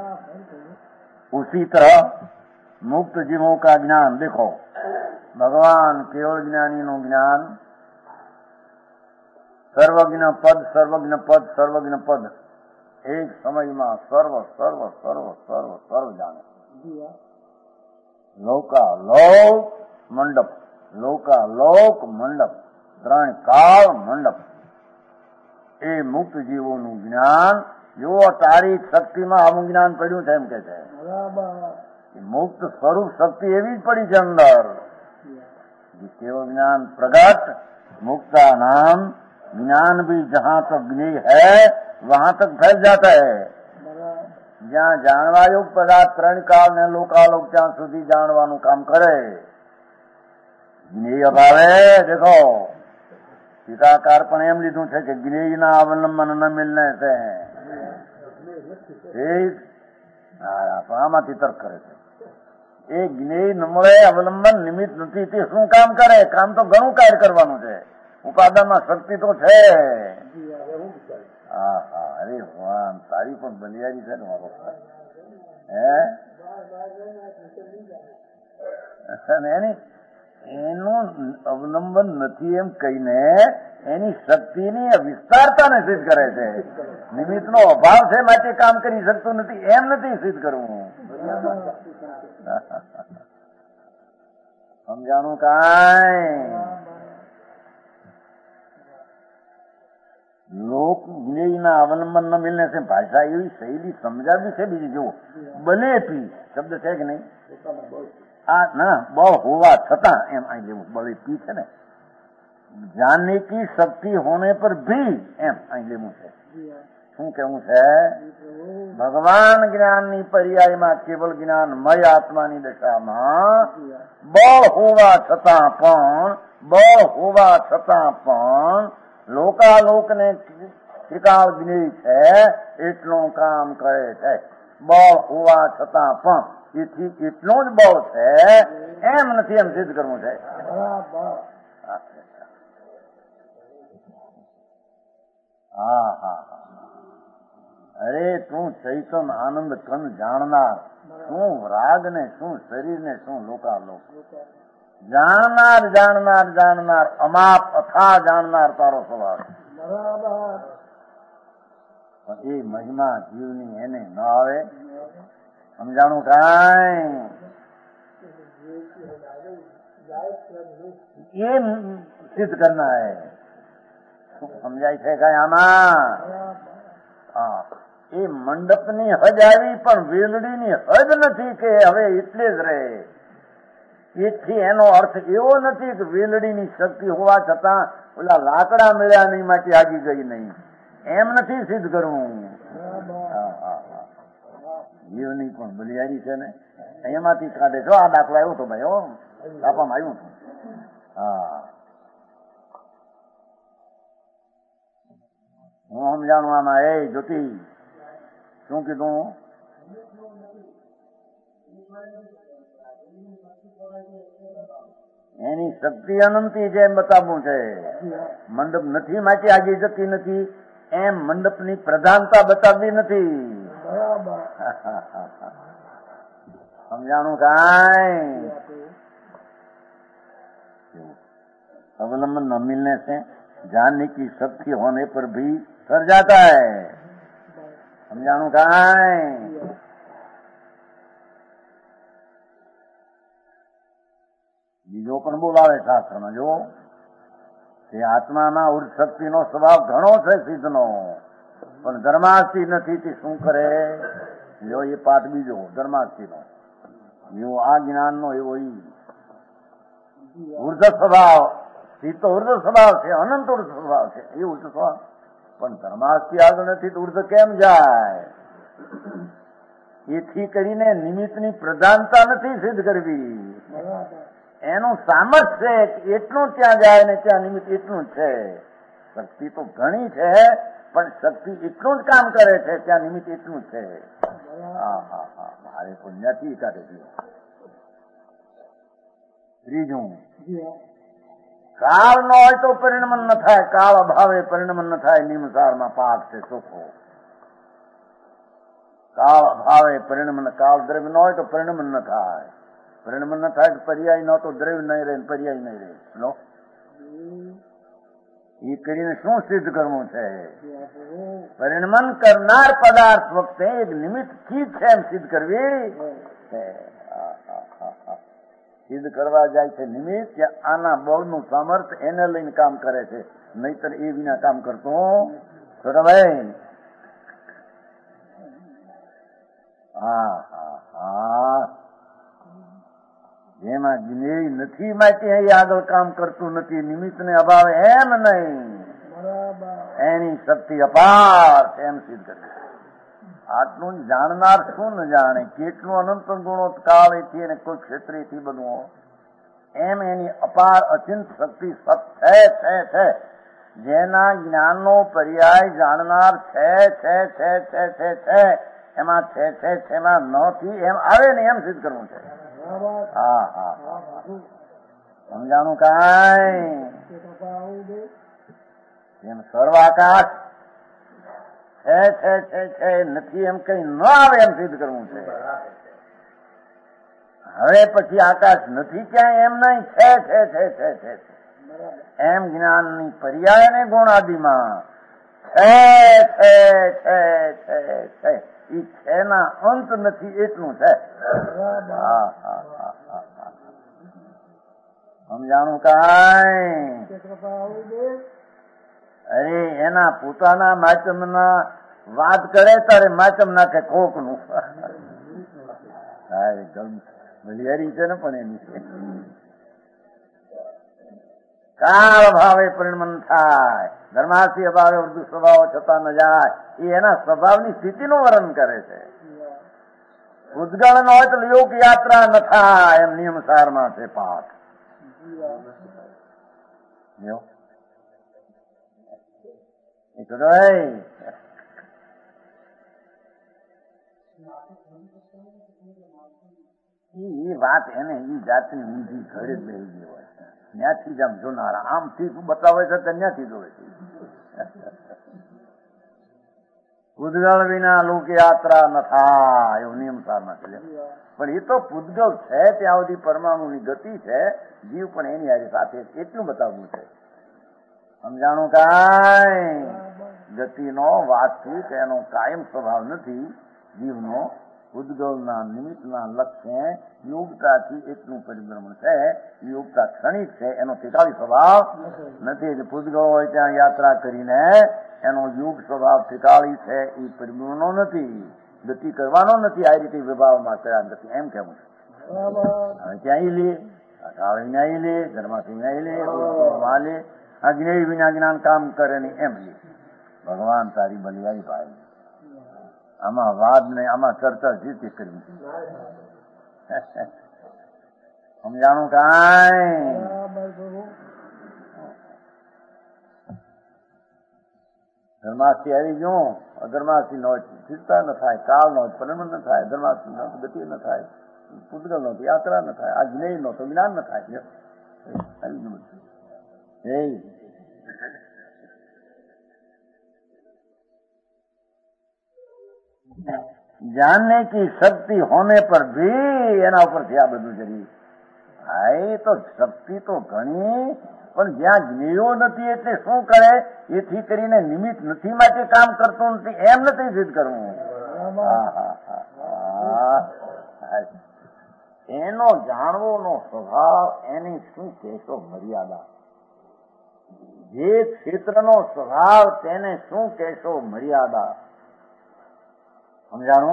उसी तरह मुक्त जीवों का ज्ञान देखो, भगवान केवल ज्ञानी नु ज्ञान सर्वज्ञ पद सर्वज्ञ पद सर्वज्ञ पद एक समय में सर्व सर्व सर्व सर्व सर्व जाने। लोका लोक मंडप, लोका लोक मंडप, त्रण काल मंडप, ए मुक्त जीवों नु ज्ञान जो तारी शक्ति में अमुक ज्ञान पड़ू है एम के मुक्त स्वरूप शक्ति एवं पड़ी है अंदर, केवल ज्ञान प्रगट मुक्ता नाम ज्ञान भी जहां तक ज्ञेय है वहां तक फैल जाता है। जहां जानवा योग्य पदार्थ त्रण काल ने लोकालोक त्या सुधी जानवानु काम करे, ज्ञेय भावे देखो टीकाकार पण एम लीधुं छे कि ज्ञेय ना अवलंबन न मिलने से આમાંથી તર્ક કરે છે એ જ્ઞેય ન મળે, અવલંબન નિમિત્ત નથી, તે શું કામ કરે? કામ તો ઘણું કાર્ય કરવાનું છે, ઉપાદાનમાં શક્તિ તો છે। હા હા અરે ભગવાન તારી પણ બલિયારી છે ને મારો હે એની એનું અવલંબન નથી એમ કહીને એની શક્તિની વિસ્તારતાને સિદ્ધ કરે છે। નિમિત્તનો અભાવ છે માટે કામ કરી શકતું નથી એમ નથી સિદ્ધ કરવું। સમજાણું કાંઈ? લોક જ્ઞેયના અવલંબન ન મિલને છે ભાષા એવી શૈલી સમજાવી છે બીજી જુઓ, બલેપી શબ્દ છે કે નહીં? આ ના બળ હોવા છતાં એમ અહીં લેવું, બળે પી છે ને, जानने की शक्ति होने पर भी एम અહીં લેવું છે। શું કેવું છે? ભગવાન જ્ઞાનની પર્યાયમાં કેવલ જ્ઞાનમય આત્માની દશામાં બળ હોવા છતાં પણ બળ હોવા છતાં પણ લોકાલોકને ત્રિકાળ જ્ઞેય છે એટલું કામ કરે છે। બળ હોવા છતાં પણ એથી એટલું જ બળ છે એમ નથી એમ સિદ્ધ કરવું છે। હા હા અરે તું ચૈતન આનંદ કન જાણનાર, શું રાગ ને શું શરીર ને શું લોકાલોક જાણનાર જાણનાર જાણનાર અમાપ અથા જાણનાર તારો સ્વભાવ। પણ એ મહિમા જીવની એને ન આવે। સમજાણું કાંઈ? ये सिद्ध करना है। समझाय છે કાંઈ આમાં? હા એ મંડપની હદ આવી પણ વેલડીની હદ નથી કે હવે એટલે જ રહે। એથી એનો અર્થ એવો નથી કે વેલડીની શક્તિ હોવા છતાં ઓલા લાકડા મળ્યા નહીં માટે આગી ગઈ નહીં, એમ નથી સિદ્ધ કરવું। જીવની પણ બલિયારી છે ને એમાંથી કાઢે છો। આ દાખલો આવ્યો હતો ભાઈ, હો છાપામાં આવ્યું હતું। હા હું સમજાણું આમાં? એ જ્યોતિ શું કીધું? એની શક્તિ અનંતી છે એમ બતાવવું છે. મંડપ નથી માટે આગી જતી નથી એમ મંડપની પ્રધાનતા બતાવવી નથી. સમજાણું કાંઈ? अवलंबन न मिलने से जानने की शक्ति होने पर भी सर जाता है. समझाणु कांई? બીજો પણ બોલાવે શાસ્ત્રમાં જો તે આત્માના ઉર્ધ શક્તિનો સ્વભાવ ઘણો છે સિદ્ધનો, પણ ધર્માસ્તી નથી તે શું કરે? જો એ પાઠ બીજો ધર્માસ્તીનો, એવો આ જ્ઞાનનો એવો ઉર્ધ સ્વભાવ. એ તો ઉર્ધ સ્વભાવ છે, અનંત ઉર્ધ સ્વભાવ છે એ ઉર્ધ સ્વભાવ, પણ ધર્માસ્તી આગળ નથી તો ઉર્ધ કેમ જાય? એથી કરીને નિમિત્તની પ્રધાનતા નથી સિદ્ધ કરવી. એનું સામર્થ્ય એટલું ત્યાં જાય ને ત્યાં નિમિત્ત એટલું જ છે. શક્તિ તો ઘણી છે પણ શક્તિ એટલું જ કામ કરે છે, ત્યાં નિમિત્ત એટલું જ છે. હા હા હા મારે પુણ્યથી કાઢી દીધું. ત્રીજું, કાળ ન હોય તો પરિણમન ન થાય, કાળ અભાવે પરિણમન ન થાય. નિમસારમાં પાઠ છે ચોખ્ખો. કાળ અભાવે પરિણમન, કાળ દ્રવ્ય ન હોય તો પરિણમન ન થાય. પરિણમન ન થાય તો પર્યાય ન તો દ્રવ્ય નહીં રહે, પર્યાય નહીં રહે. લો એ કરીને શું સિદ્ધ કરવું છે? પરિણમન કરનાર પદાર્થ વખતે એક નિમિત્ત ચીજ છે એમ સિદ્ધ કરવી. સિદ્ધ કરવા જાય છે નિમિત્ત, ત્યાં આના બળનું સામર્થ્ય એને લઈને કામ કરે છે, નહીતર એ વિના કામ કરતું ભાઈ. હા હા હા જેમાં જ્ઞેય નથી માટે એ આગળ કામ કરતું નથી, નિમિત્તને અભાવે એમ નહીં, એની શક્તિ અપાર એમ સિદ્ધ કરે. આટલું જાણનાર શું ન જાણે, કેટલું અનંત ગુણો કાળેથી અને કોઈ ક્ષેત્રેથી બધું એમ એની અપાર અચિંત શક્તિ સત છે છે છે. જેના જ્ઞાનનો પર્યાય જાણનાર છે છે છે છે છે છે એમાં છે છે છે એમાં નથી એમ આવે ને એમ સિદ્ધ કરવું છે. હા હા સમજાણું કાંઈ? એમ સર્વાકાશ છે છે છે છે નથી એમ કઈ ન આવે એમ સિદ્ધ કરવું છે. હવે પછી આકાશ નથી ક્યાંય એમ નહીં, છે છે છે છે છે એમ જ્ઞાનની પર્યાય ને ગુણાદિમાં છે છે છે છે છે એ છે ના અંત નથી એટલું છે. હા હા હા હા સમજાણું કાંઈ? અરે એના પોતાના માચમના વાત કરે ત્યારે માચમ નાખે કોકનું. બલિયારી છે ને પણ એની છે. કાળ ભાવે પરિણમન થાય, ધર્માથી અભાવે વૃદ્ધ સ્વભાવ છતાં ન જાય. એ એના સ્વભાવની સ્થિતિનું વર્ણન કરે છે. ઉદ્ગળ ન હોય તો લોક યાત્રા ન થાય એમ નિયમસારમાં છે પાઠ. એ વાત એને એ જાતની ઊંધી ઘરે જ બેસી ગઈ હોય, ત્યાંથી જ આમ જોનારા આમથી બતાવે છે ત્યાંથી જોવે છે. પૂદગલ વિના લોકયાત્રા ન થાય એવું નિયમસારમાં છે. પણ એ તો પૂદગલ છે ત્યાં સુધી પરમાણુની ગતિ છે, જીવ પણ એની હારી સાથે એટલું બતાવવું છે. સમજાણું કાંઈ? ગતિનો વાતથી તેનો કાયમ સ્વભાવ નથી જીવનો. ઉદ્ગલના નિમિત્તના લક્ષ્ય યોગતાથી એટલું પરિભ્રમણ છે, યોગતા ક્ષણિક છે, એનો ઠેકાવી સ્વભાવ નથી. એટલે પૂદગલ હોય ત્યાં યાત્રા કરીને એનો યોગ સ્વભાવ ઠેકાવી છે એ પરિભ્રમણનો નથી, ગતિ કરવાનો નથી. આ રીતે વિભાવમાં કર્યા નથી એમ કેવું છે. હવે ક્યાંય લે ન્યાય લે, ધર્માથી ન્યાય લે, લે આ જ્ઞેય વિના જ્ઞાન કામ કરે નહીં એમ લે. ભગવાન તારી બલિયારી ભાઈ, આમાં વાદ ને આમાં ચર્ચા જીતે કરવી. સમજાણું કાંઈ? ધર્માસ્થી આવી ગયું, અધર્માસ્થી ન હોય ચિંતા ન થાય, કાળ ન હોય પરિણમન ન થાય, ધર્માસ્થી ન ગતિ ન થાય, પૂતગલ નો તો યાત્રા ન થાય, આ જ્ઞેય નો તો જ્ઞાન ન થાય. जानने की शक्ति होने पर भी એના ઉપરથી આ બધું જરી. હા, એ તો શક્તિ તો ઘણી, પણ જ્યાં જ્ઞેયો નથી એટલે શું કરે? એથી કરીને નિમિત્ત નથી માટે કામ કરતું નથી, એમ નથી સિદ્ધ કરવું. એનો જાણવોનો સ્વભાવ, એની શું કહેશો મર્યાદા? જે ક્ષેત્રનો સ્વભાવ તેને શું કહેશો મર્યાદા? સમજાણું?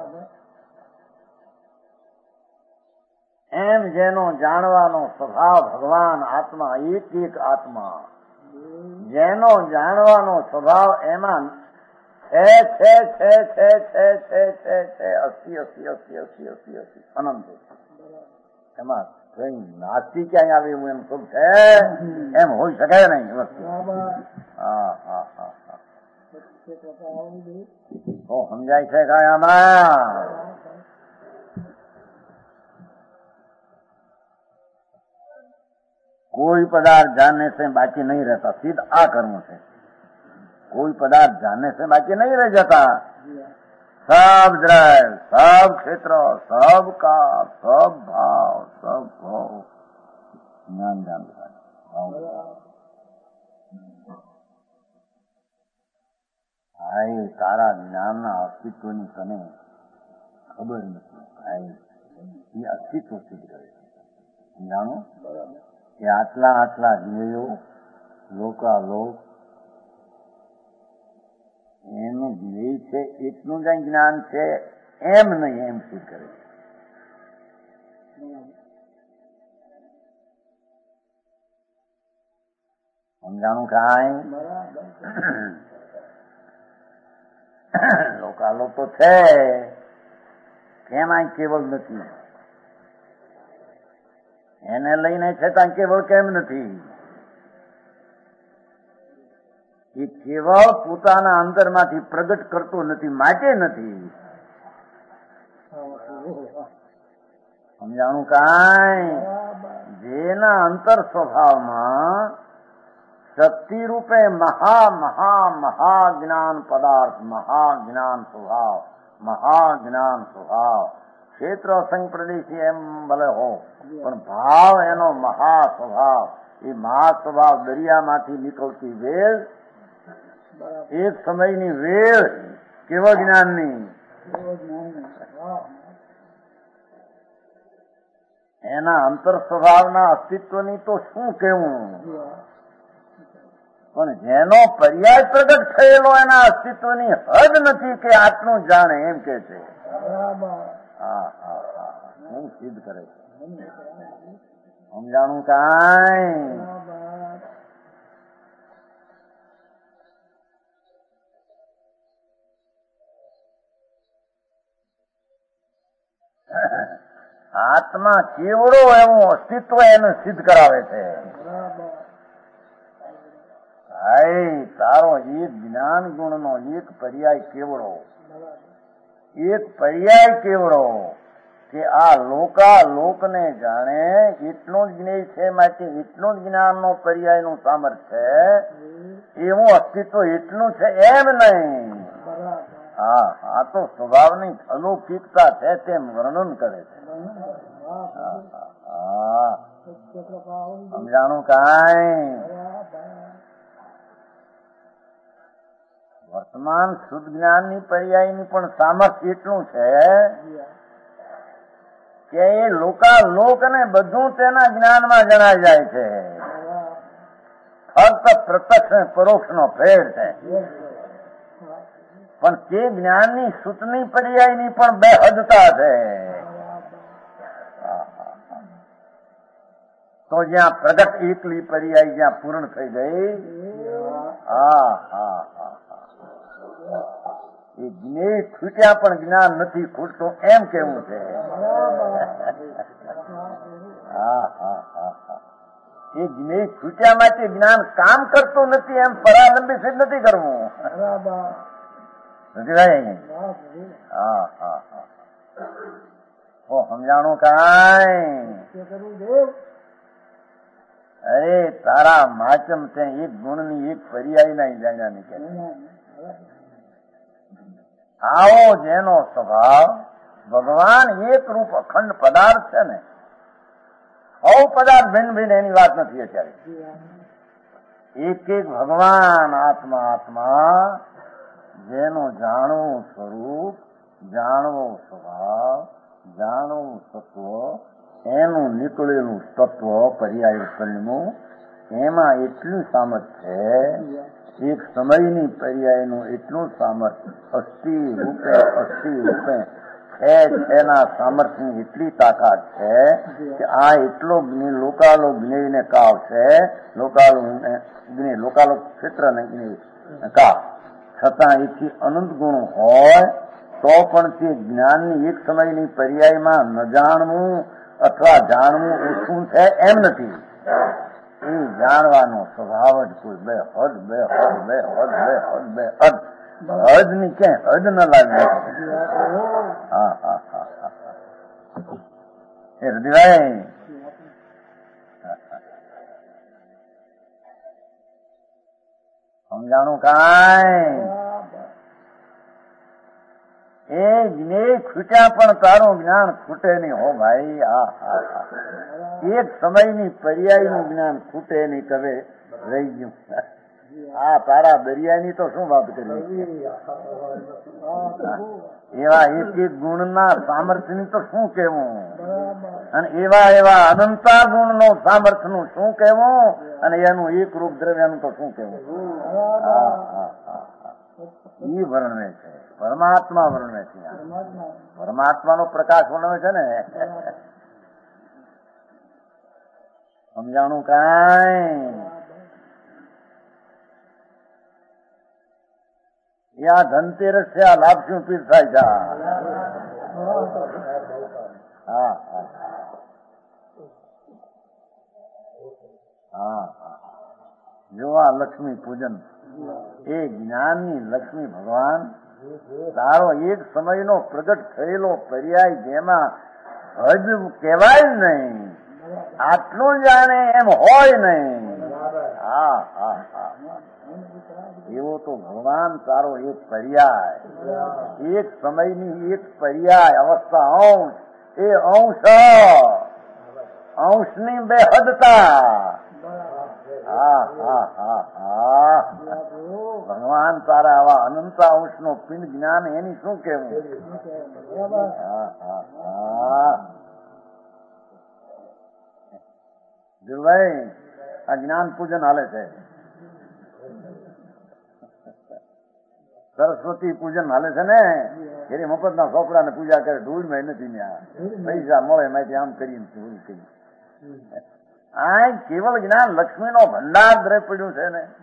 એમ જેનો જાણવાનો સ્વભાવ ભગવાન આત્મા, એક એક આત્મા, જેનો જાણવાનો સ્વભાવ એમાં છે છે છે છે છે છે છે છે અસી અસી અસી અસી અસી અસી અનંત. એમાં કઈ નાસ્તી ક્યાંય આવે એવું એમ શું છે? એમ હોઈ શકે નહીં વસ્તુ. હા હા હા હા તો સમજાય છે કાયામાં? कोई पदार्थ जानने से बाकी नहीं रहता, सिद्ध आ कर्म से कोई पदार्थ जानने से बाकी नहीं रह जाता. सब द्रव्य, सब क्षेत्र, सब काल, सब भाव, सब भाव ज्ञान जानता है. भाई तारा ज्ञानના અસ્તિત્વની તને ખબર નથી. ભાઈ એ અસ્તિત્વ સિદ્ધ કરે છે. જાણો કે આટલા આટલા જ્ઞેયો લોકાલોક એનું જ્ઞેય છે એટલું જ જ્ઞાન છે એમ નહીં, એમ સિદ્ધ કરે છે. સમજાણું કાંઈ? લોકાલોક તો છે, કેમ આ કેવળ નથી? એને લઈને છતાં કેવળ કેમ નથી? એ કેવળ પોતાના અંતરમાંથી પ્રગટ કરતો નથી માટે નથી. સમજાણું કાંઈ? જેના અંતર સ્વભાવમાં શક્તિ રૂપે મહા મહા મહા જ્ઞાન પદાર્થ, મહા જ્ઞાન સ્વભાવ, મહા જ્ઞાન સ્વભાવ, ક્ષેત્ર સંગ પ્રદેશી એમ ભલે હો, પણ ભાવ એનો મહા સ્વભાવ. એ મહા સ્વભાવ દરિયામાંથી નીકળતી વેલ, એક સમયની વેલ કેવા જ્ઞાનની, એના અંતર સ્વભાવના અસ્તિત્વની તો શું કહેવું? પણ જેનો પર્યાય પ્રગટ થયેલો એના અસ્તિત્વની હદ નથી કે આટલું જાણે એમ કે છે. હા હા હા હું સિદ્ધ કરે છે. સમજાણું કાંઈ? આત્મા કેવડો એવું અસ્તિત્વ એનું સિદ્ધ કરાવે છે. ભાઈ તારો એક જ્ઞાન ગુણનો એક પર્યાય કેવડો, એક પર્યાય કેવડો કે આ લોકા લોકને જાણે એટલું જ જ્ઞેય છે માટે એટલું જ જ્ઞાનનો પર્યાયનું સામર્થ્ય છે, એવું અસ્તિત્વ એટલું છે એમ નહીં. હા આ તો સ્વભાવની અલૌકિકતા છે તેમ વર્ણન કરે છે. હા સમજાણું કાંઈ? વર્તમાન શુદ્ધ જ્ઞાનની પર્યાયની પણ સામર્થ્ય એટલું છે કે એ લોકાલોક ને બધું તેના જ્ઞાનમાં જણાઈ જાય છે. ફક્ત પ્રત્યક્ષ અને પરોક્ષનો ફેર છે, પણ તે જ્ઞાનની સૂતની પર્યાયની પણ બે હદતા છે. તો જ્યાં પ્રગટ એકલી પર્યાય જ્યાં પૂર્ણ થઈ ગઈ, હા હા હા એ જ્ઞેય ખૂટ્યા પણ જ્ઞાન નથી ખૂટતું એમ કેવું છે. હા હા હા હા એ જ્ઞેય ખૂટ્યા માટે જ્ઞાન કામ કરતું નથી એમ પરાલંબી સિદ્ધ નથી કરવું. નથી ભાઈ? હા હા હા તો સમજાણું કાંઈ? અરે તારા માચમ તે એક ગુણની એક પર્યાય ના જાણ્યા ની કે આવો જેનો સ્વભાવ ભગવાન એક રૂપ અખંડ પદાર્થ છે ને, સૌ પદાર્થ ભિન્ન ભિન્ન એની વાત નથી અત્યારે. એક એક ભગવાન આત્મા આત્મા જેનું જાણવું સ્વરૂપ, જાણવું સ્વભાવ, જાણવું તત્વ, એનું નીકળેલું તત્વ પર્યાય પરિણમું, એમાં એટલું સામર્થ્ય છે, એક સમયની પર્યાયનું એટલું સામર્થ્ય અસ્થિ રૂપે અસ્થિ રૂપે છે, એના સામર્થ્યની એટલી તાકાત છે કે આ એટલો લોકાલો જ્ઞેયને કાવ છે, લોકાલો જ્ઞેય લોકાલો ક્ષેત્ર ને કાવ, છતાં એથી અનંત ગુણ હોય તો પણ તે જ્ઞાનની એક સમયની પર્યાયમાં ન જાણવું અથવા જાણવું ઓછું છે એમ નથી. એ જાણવાનો સ્વભાવ જ કોઈ બે હદ બે હદ બે હદ બે હદ બે હદ હદ ની ક્યાંય હદ ન લાગે. હા હા હા હા એ હૃદયભાઈ સમજાણું કાંઈ? એ જ્ઞેય ખૂટ્યા પણ તારું જ્ઞાન ખૂટે નહીં હો ભાઈ. હા હા હા એક સમયની પર્યાયનું જ્ઞાન ખૂટે નહીં, કવે રહી ગયું. આ તારા દરિયાની તો શું વાત કરી, એવા એક એક ગુણના સામર્થ્યની તો શું કહેવું, અને એવા એવા અનંતા ગુણનો સામર્થ્યનું શું કહેવું, અને એનું એક રૂપ દ્રવ્યનું તો શું કહેવું. હા હા હા ઈ વર્ણવે છે, પરમાત્મા વર્ણવે છે, પરમાત્માનો પ્રકાશ વર્ણવે છે ને. સમજાણું કાંઈ? યા ધનતેરસ છે, આ લાભશું પીર થાય છે. હા હા હા જો આ લક્ષ્મી પૂજન, એ જ્ઞાનની લક્ષ્મી ભગવાન તારો એક સમયનો પ્રગટ થયેલો પર્યાય જેમાં હજ કહેવાય નહીં, આટલું જાણે એમ હોય નહીં. હા હા હા એવો તો ભગવાન તારો એક પર્યાય, એક સમયની એક પર્યાય અવસ્થા અંશ, એ અંશ અંશની બે હદતા. હા હા હા હા ભગવાન તારા આવા અનંતા અંશનો પિંડ જ્ઞાન, એની શું કેવું. હા હા હા ગુરુભાઈ આ જ્ઞાન પૂજન હાલે છે, સરસ્વતી પૂજન હાલે છે ને. એની મફત ના ચોપડા ને પૂજા કરે, ધૂળ માં નથી, ત્યાં પૈસા મળે એમાંથી આમ કરીને ધૂળ કરી. આ કેવળ જ્ઞાન લક્ષ્મી નો ભંડાર દ્રવ્ય પડ્યું છે ને.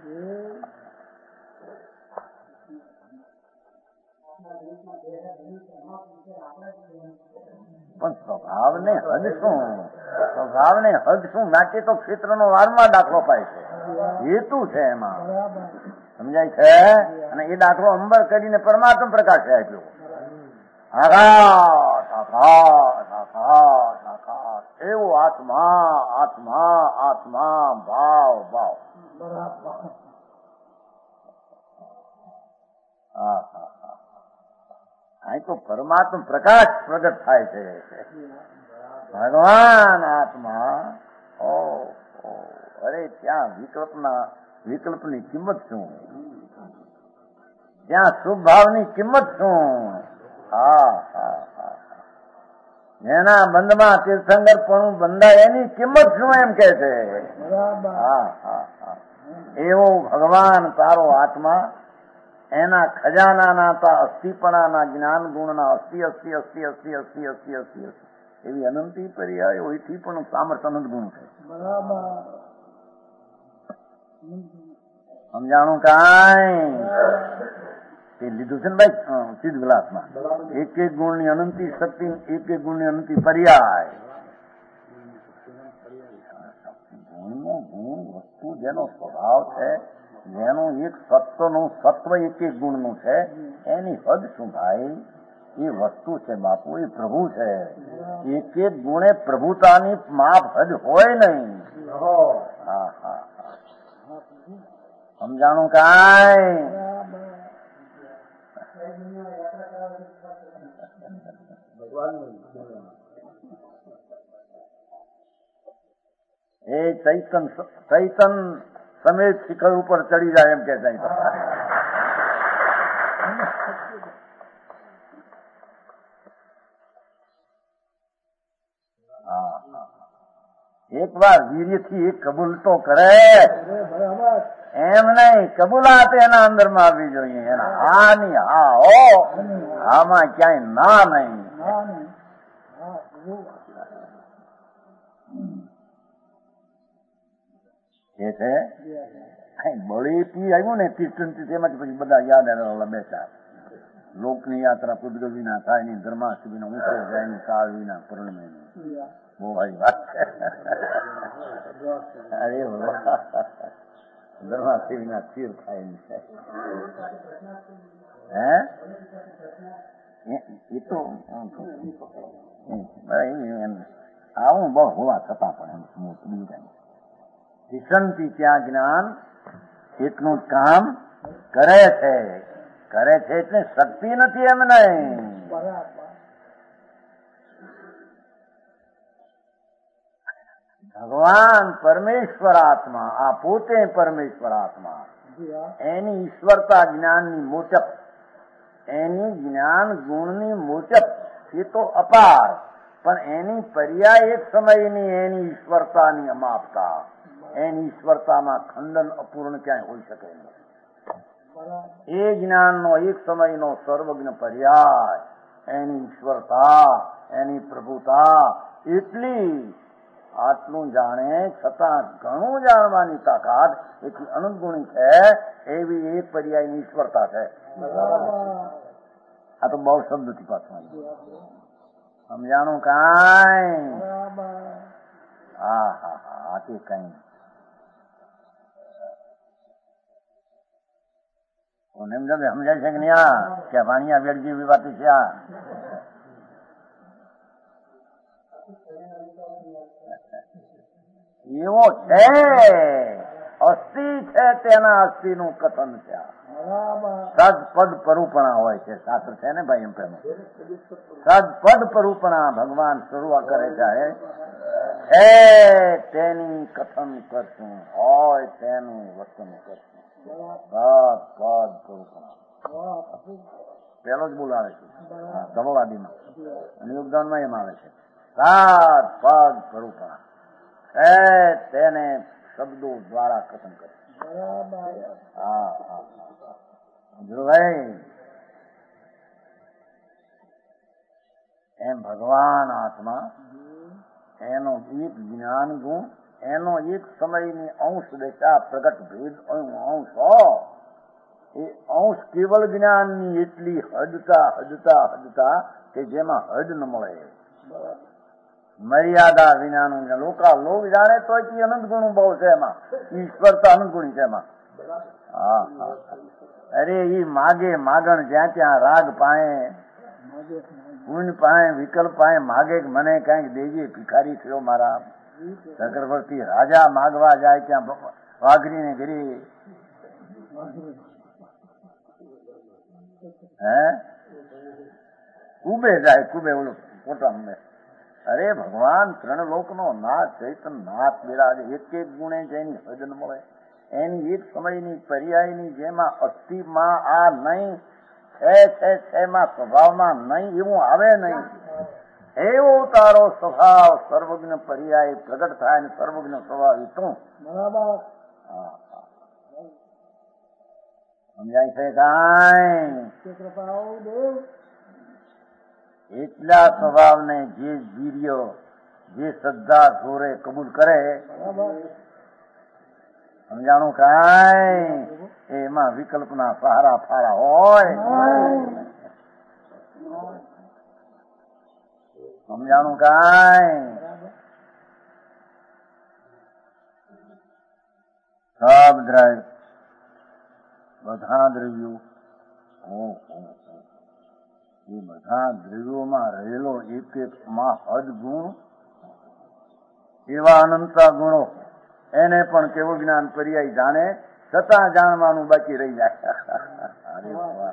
પણ સ્વભાવને હદ શું, સ્વભાવને હદ શું, નાકે તો ક્ષેત્રનો વારંવાર દાખલો પાય છે, હેતુ છે એમાં, સમજાય છે. અને એ દાખલો અંબર કરીને પરમાત્મા પ્રકાશ છે આટલું. આકાશ આકાશ આકાશ આકાશ એવો આત્મા આત્મા આત્મા ભાવ ભાવ. હા હા હા અહીં તો પરમાત્મા પ્રકાશ પ્રગટ થાય છે. ભગવાન આત્મા ઓ અરે ત્યાં વિકલ્પના વિકલ્પની કિંમત શું, ત્યાં શુભ ભાવની કિંમત શું. હા હા હા જેના બંધમાં તીર્થંકર પણ બંધાય એની કિંમત શું એમ કે છે. હા હા હા એવો ભગવાન તારો આત્મા, એના ખજાનાના તા અસ્થિપણાના જ્ઞાન ગુણના અસ્થિ અસ્થિ અસ્થિ અસ્થિ અસ્થિ અસ્થિ અસ્થિ અસ્થિ એવી અનંતી પર્યાય હોયથી પણ સામર્થ અનંત ગુણ છે. સમજાણું કાંઈ? એ લીધું છે ને ભાઈ સિદ્ધ ગ્લાસમાં, એક એક ગુણની અનંતી શક્તિ, એક એક ગુણની અનંતી પર્યાય. ગુણનો ગુણ વસ્તુ જેનો સ્વભાવ છે, જેનું એક સત્વનું સત્વ એક એક ગુણનું છે, એની હદ શું ભાઈ? એ વસ્તુ છે બાપુ, એ પ્રભુ છે. એક એક ગુણે પ્રભુતાની માપ હદ હોય નહીં. હા હા સમજાણું કાંઈ? એ ચૈતન ચૈતન સમેત શિખર ઉપર ચડી જાય એમ કે ચૈતન. એક વાર વીર્યથી એક કબૂલ તો કરે, એમ નહીં કબૂલાત એના અંદરમાં આવવી જોઈએ. એના હા ની હા હો, આમાં ક્યાંય ના નહીં. એ છે બળી પી આવ્યું ને તીર્થંથી, તેમાંથી પછી બધા યાદ આવેલા બેસા. લોકની યાત્રા પૂતગલ વિના થાય ની, ધર્માષ્ટમી વિના ઊંચો જાય ની, કાળ વિના પરણમે નહીં. બહુ ભાઈ વાત છે. અરે ધર્માષ્ટમી વિના સ્થિર થાય નહીં. હે એ તો આવું બહુ હોવા છતાં પણ એમ સ્મૂથ બી જાય. દિશંતી ત્યાં જ્ઞાન એટલું જ કામ કરે છે. કરે છે એટલે શક્તિ નથી એમ નહીં. ભગવાન પરમેશ્વર આત્મા, આ પોતે પરમેશ્વર આત્મા, એની ઈશ્વરતા જ્ઞાનની મોચપ, એની જ્ઞાન ગુણની મોચપ એ તો અપાર, પણ એની પર્યાય એક સમયની એની ઈશ્વરતાની અમાપતા. એની ઈશ્વરતામાં ખંડન અપૂર્ણ ક્યાંય હોઈ શકે નહીં. એ જ્ઞાનનો એક સમયનો સર્વજ્ઞ પર્યાય, એની ઈશ્વરતા, એની પ્રભુતા એટલી. આટલું જાણે છતાં ઘણું જાણવાની તાકાત એથી અનુગુણી છે, એવી એક પર્યાયની ઈશ્વરતા છે. આ તો બહુ શબ્દથી પાછું સમજાણું કાંઈ? હા હા હા આ તે કઈ એમ સમજાય છે કે નહીં? આ કે વાણિયા વેડ જેવી વાત છે. આ એવો છે, અસ્થિ છે, તેના અસ્થિ નું કથન છે. સદ પદ પરૂપણા હોય છે, શાસ્ત્ર છે ને ભાઈ. એમ પેલું સદ પદ પરૂપણા ભગવાન શરૂઆત કરે છે, તેની કથન કરશું, હોય તેનું વર્તન કરશું. સદ પદ પરૂપણા પેલો જ બોલાવે છે ધવળાદીમાં, અને યોગદાનમાં એમ આવે છે સદ પદ પરૂપણા. તેને શબ્દો દ્વારા કથન કરે. હા હા જો ભાઈ, એમ ભગવાન આત્મા, એનો એક જ્ઞાન ગુણ, એનો એક સમયની અંશ દશા પ્રગટ ભેદ અંશ હો. એ અંશ કેવલ જ્ઞાનની એટલી હદતા હદતા હદતા કે જેમાં હદ ન મળે. મર્યાદા વિનાનું લોકા લોક જાણે તો અનંત ગુણું બહુ છે એમાં. ઈશ્વરતા અનંત ગુણી છે એમાં. હા હા અરે ઈ માગે માગણ જ્યાં ત્યાં રાગ પાએ, ગુણ પાએ, વિકલ્પ પાએ માગે મને કઈક દેજે ભિખારી થયો મારા. ચક્રવર્તી રાજા માગવા જાય ત્યાં વાઘરીને ગરી હે કુબે જાય, કુબે ઓલું પોતા મને. અરે ભગવાન ત્રણ લોક નો નાથ, ચૈતન નાથ બિરાજે. એક એક ગુણે જેની હદ ન મળે, એની એક સમયની પર્યાયની જેમાં અસ્થિમાં આ નહીં છે, છે એમાં સ્વભાવમાં નહીં એવું આવે નહીં. એવો તારો સ્વભાવ સર્વજ્ઞ પર્યાય પ્રગટ થાય ને સર્વજ્ઞ સ્વભાવ તું બરાબર. સમજાય છે કાંઈ? એટલા સ્વભાવને જે વીર્ય, જે શ્રદ્ધા જોરે કબૂલ કરે, સમજાણું કાંઈ? એમાં વિકલ્પના સહારા ફારા હોય. સમજાણું કાંઈ? સબ દ્રવ્ય, બધા દ્રવ્યો એ બધા દ્રવ્યોમાં રહેલો એક એક માં હદ ગુણ, એવા અનંતા ગુણો એને પણ કેવું જ્ઞાન પર્યાય જાણે, છતાં જાણવાનું બાકી રહી જાય. અરે ભગવાન,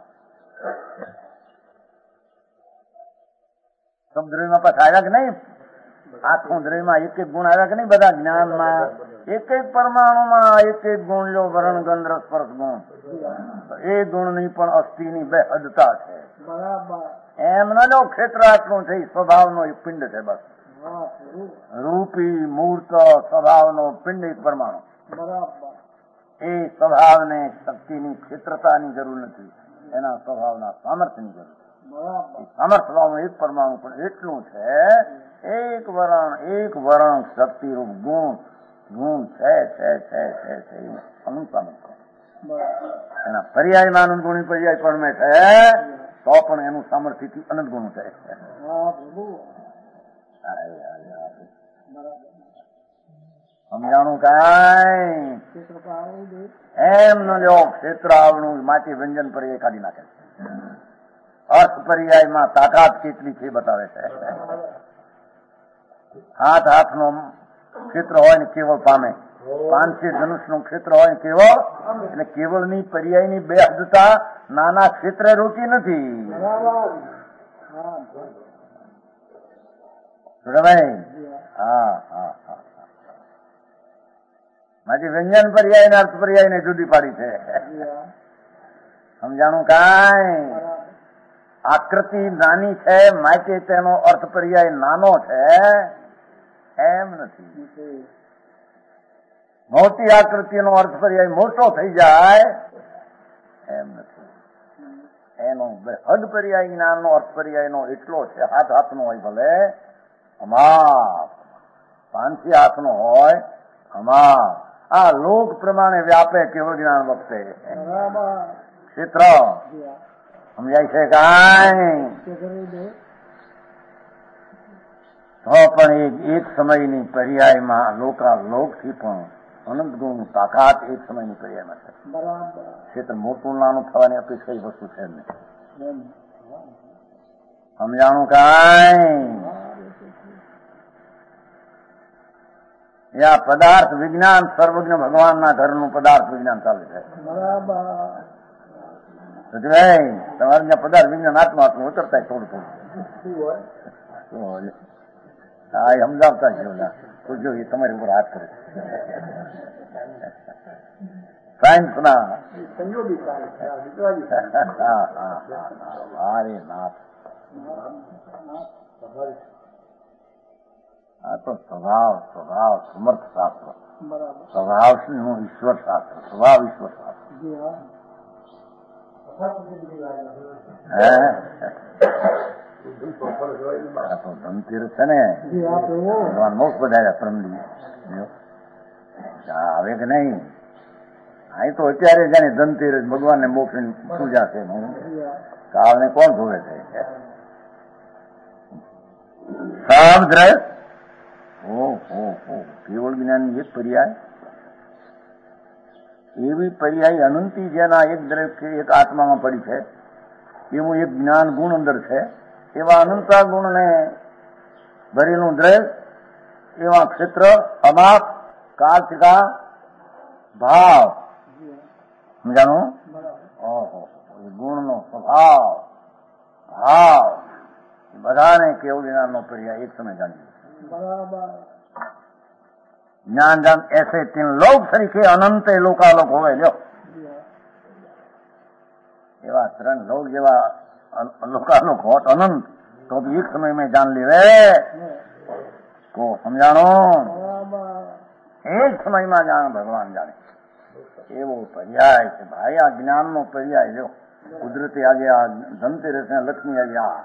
સબ દ્રવ્યમાં પાછા આવ્યા કે નહીં? આખું દ્રવ્યમાં એક એક ગુણ આવ્યા કે નહીં? બધા જ્ઞાનમાં એક એક પરમાણુમાં એક એક ગુણ લો, વરણ ગંધ રસ સ્પર્શ ગુણ. એ ગુણની પણ અસ્થિની બે હદતા છે. એમ ન લો ક્ષેત્ર આટલું છે, સ્વભાવનો એક પિંડ છે બસ. રૂપી મૂર્ત સ્વભાવનો પિંડ એક પરમાણુ. એ સ્વભાવને શક્તિની ક્ષેત્રતાની જરૂર નથી, એના સ્વભાવના સામર્થ્યની જરૂર. સામર્થ્ય ભાવનું એક પરમાણુ પણ એટલું છે, એક વરણ એક વરણ શક્તિરૂપ ગુણ ગુણ છે છે છે છે છે અનંત અનંત. એના પર્યાયમાં અનંત ગુણી પર્યાય પણ મેં છે, તો પણ એનું સામર્થ્યથી અનંત ગુણ છે. સમજાણું કાંઈ? એમ ન જો ક્ષેત્ર આવડું માટી વ્યંજન પર્યાય કાઢી નાખે. અર્થ પર્યાયમાં તાકાત કેટલી છે બતાવે છે. હાથ હાથનો ક્ષેત્ર હોય ને કેવળ પામે, પાંચસી ધનુષનું ક્ષેત્ર હોય ને કેવળ, એટલે કેવળની પર્યાયની બે હદતા નાના ક્ષેત્રે રોકી નથી. હા હા હા મારી વ્યંજન પર્યાય ને અર્થ પર્યાય ને જુદી પાડી છે. સમજાણું કાંઈ? આકૃતિ નાની છે માટે તેનો અર્થ પર્યાય નાનો છે એમ નથી. મોટી આકૃતિનો અર્થ પર્યાય મોટો થઈ જાય એમ નથી. એનો હદ પર્યાય જ્ઞાનનો અર્થ પર્યાયનો એટલો છે, હાથ હાથનો હોય ભલે અમાપ, પાંચી હાથનો હોય અમાપ. આ લોક પ્રમાણે વ્યાપે કેવળ જ્ઞાન વખતે ક્ષેત્ર. સમજાય છે કાંઈ? તો પણ એક એક સમયની પર્યાયમાં લોકાલોક થી પણ અનંત ગુણ તાકાત એક સમયની પર્યાયમાં છે. ક્ષેત્ર મોટું નાનું થવાની અપેક્ષા વસ્તુ છે નહીં. સમજાણું કાંઈ? યા પદાર્થ વિજ્ઞાન સર્વજ્ઞ ભગવાનના ઘરનું પદાર્થ વિજ્ઞાન ચાલે છે. તમારે ત્યાં પદાર્થ વિજ્ઞાન આત્મા આત્મા ઉતરતા થોડું થોડું હા એ સમજાવતા જ જો એ તમારી ઉપર હાથ કરે. સાયન્સ ના અરે નાથ, આ તો સ્વભાવ સ્વભાવ સમર્થ શાસ્ત્ર, સ્વભાવ નું ઈશ્વર શાસ્ત્ર, સ્વભાવ ઈશ્વર શાસ્ત્ર. ધનતીરસ છે ને ભગવાન મોક્ષ બધાયા પરમદી આવે કે નહીં? અહીં તો અત્યારે જાણે ધનતીરસ ભગવાન ને મોક્ષ ની પૂજા છે. કાળને કોણ જોવે છે? સામદ્ર કેવળ જ્ઞાનની એક પર્યાય, એવી પર્યાય અનંતી જેના એક દ્રવ્ય એક આત્મામાં પડી છે, એવું એક જ્ઞાન ગુણ અંદર છે. એવા અનંતા ગુણને ભરેલું દ્રવ્ય, એવા ક્ષેત્ર અમાપ કાળચિકા ભાવ. સમજાણું? ઓહો, ગુણનો સ્વભાવ ભાવ બધાને કેવળ જ્ઞાનનો પર્યાય એક સમય જાણી. જ્ઞાન જાન એસે તીન લોક તરીકે અનંત લોકાલોક હોય લ્યો, એવા ત્રણ લોક જેવા લોકાલોક હોત અનંત, તો એક સમય મેં જાન લેવે તો સમજાણો એક સમયમાં જાણ ભગવાન જાણે એવો પર્યાય છે ભાઈ. આ જ્ઞાનનો પર્યાય લ્યો. કુદરતી આજે આ ધનતેરસ ને લક્ષ્મી આજે આ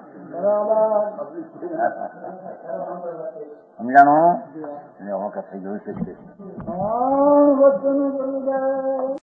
સમજાણો એટલે વખત થઈ ગયું છે.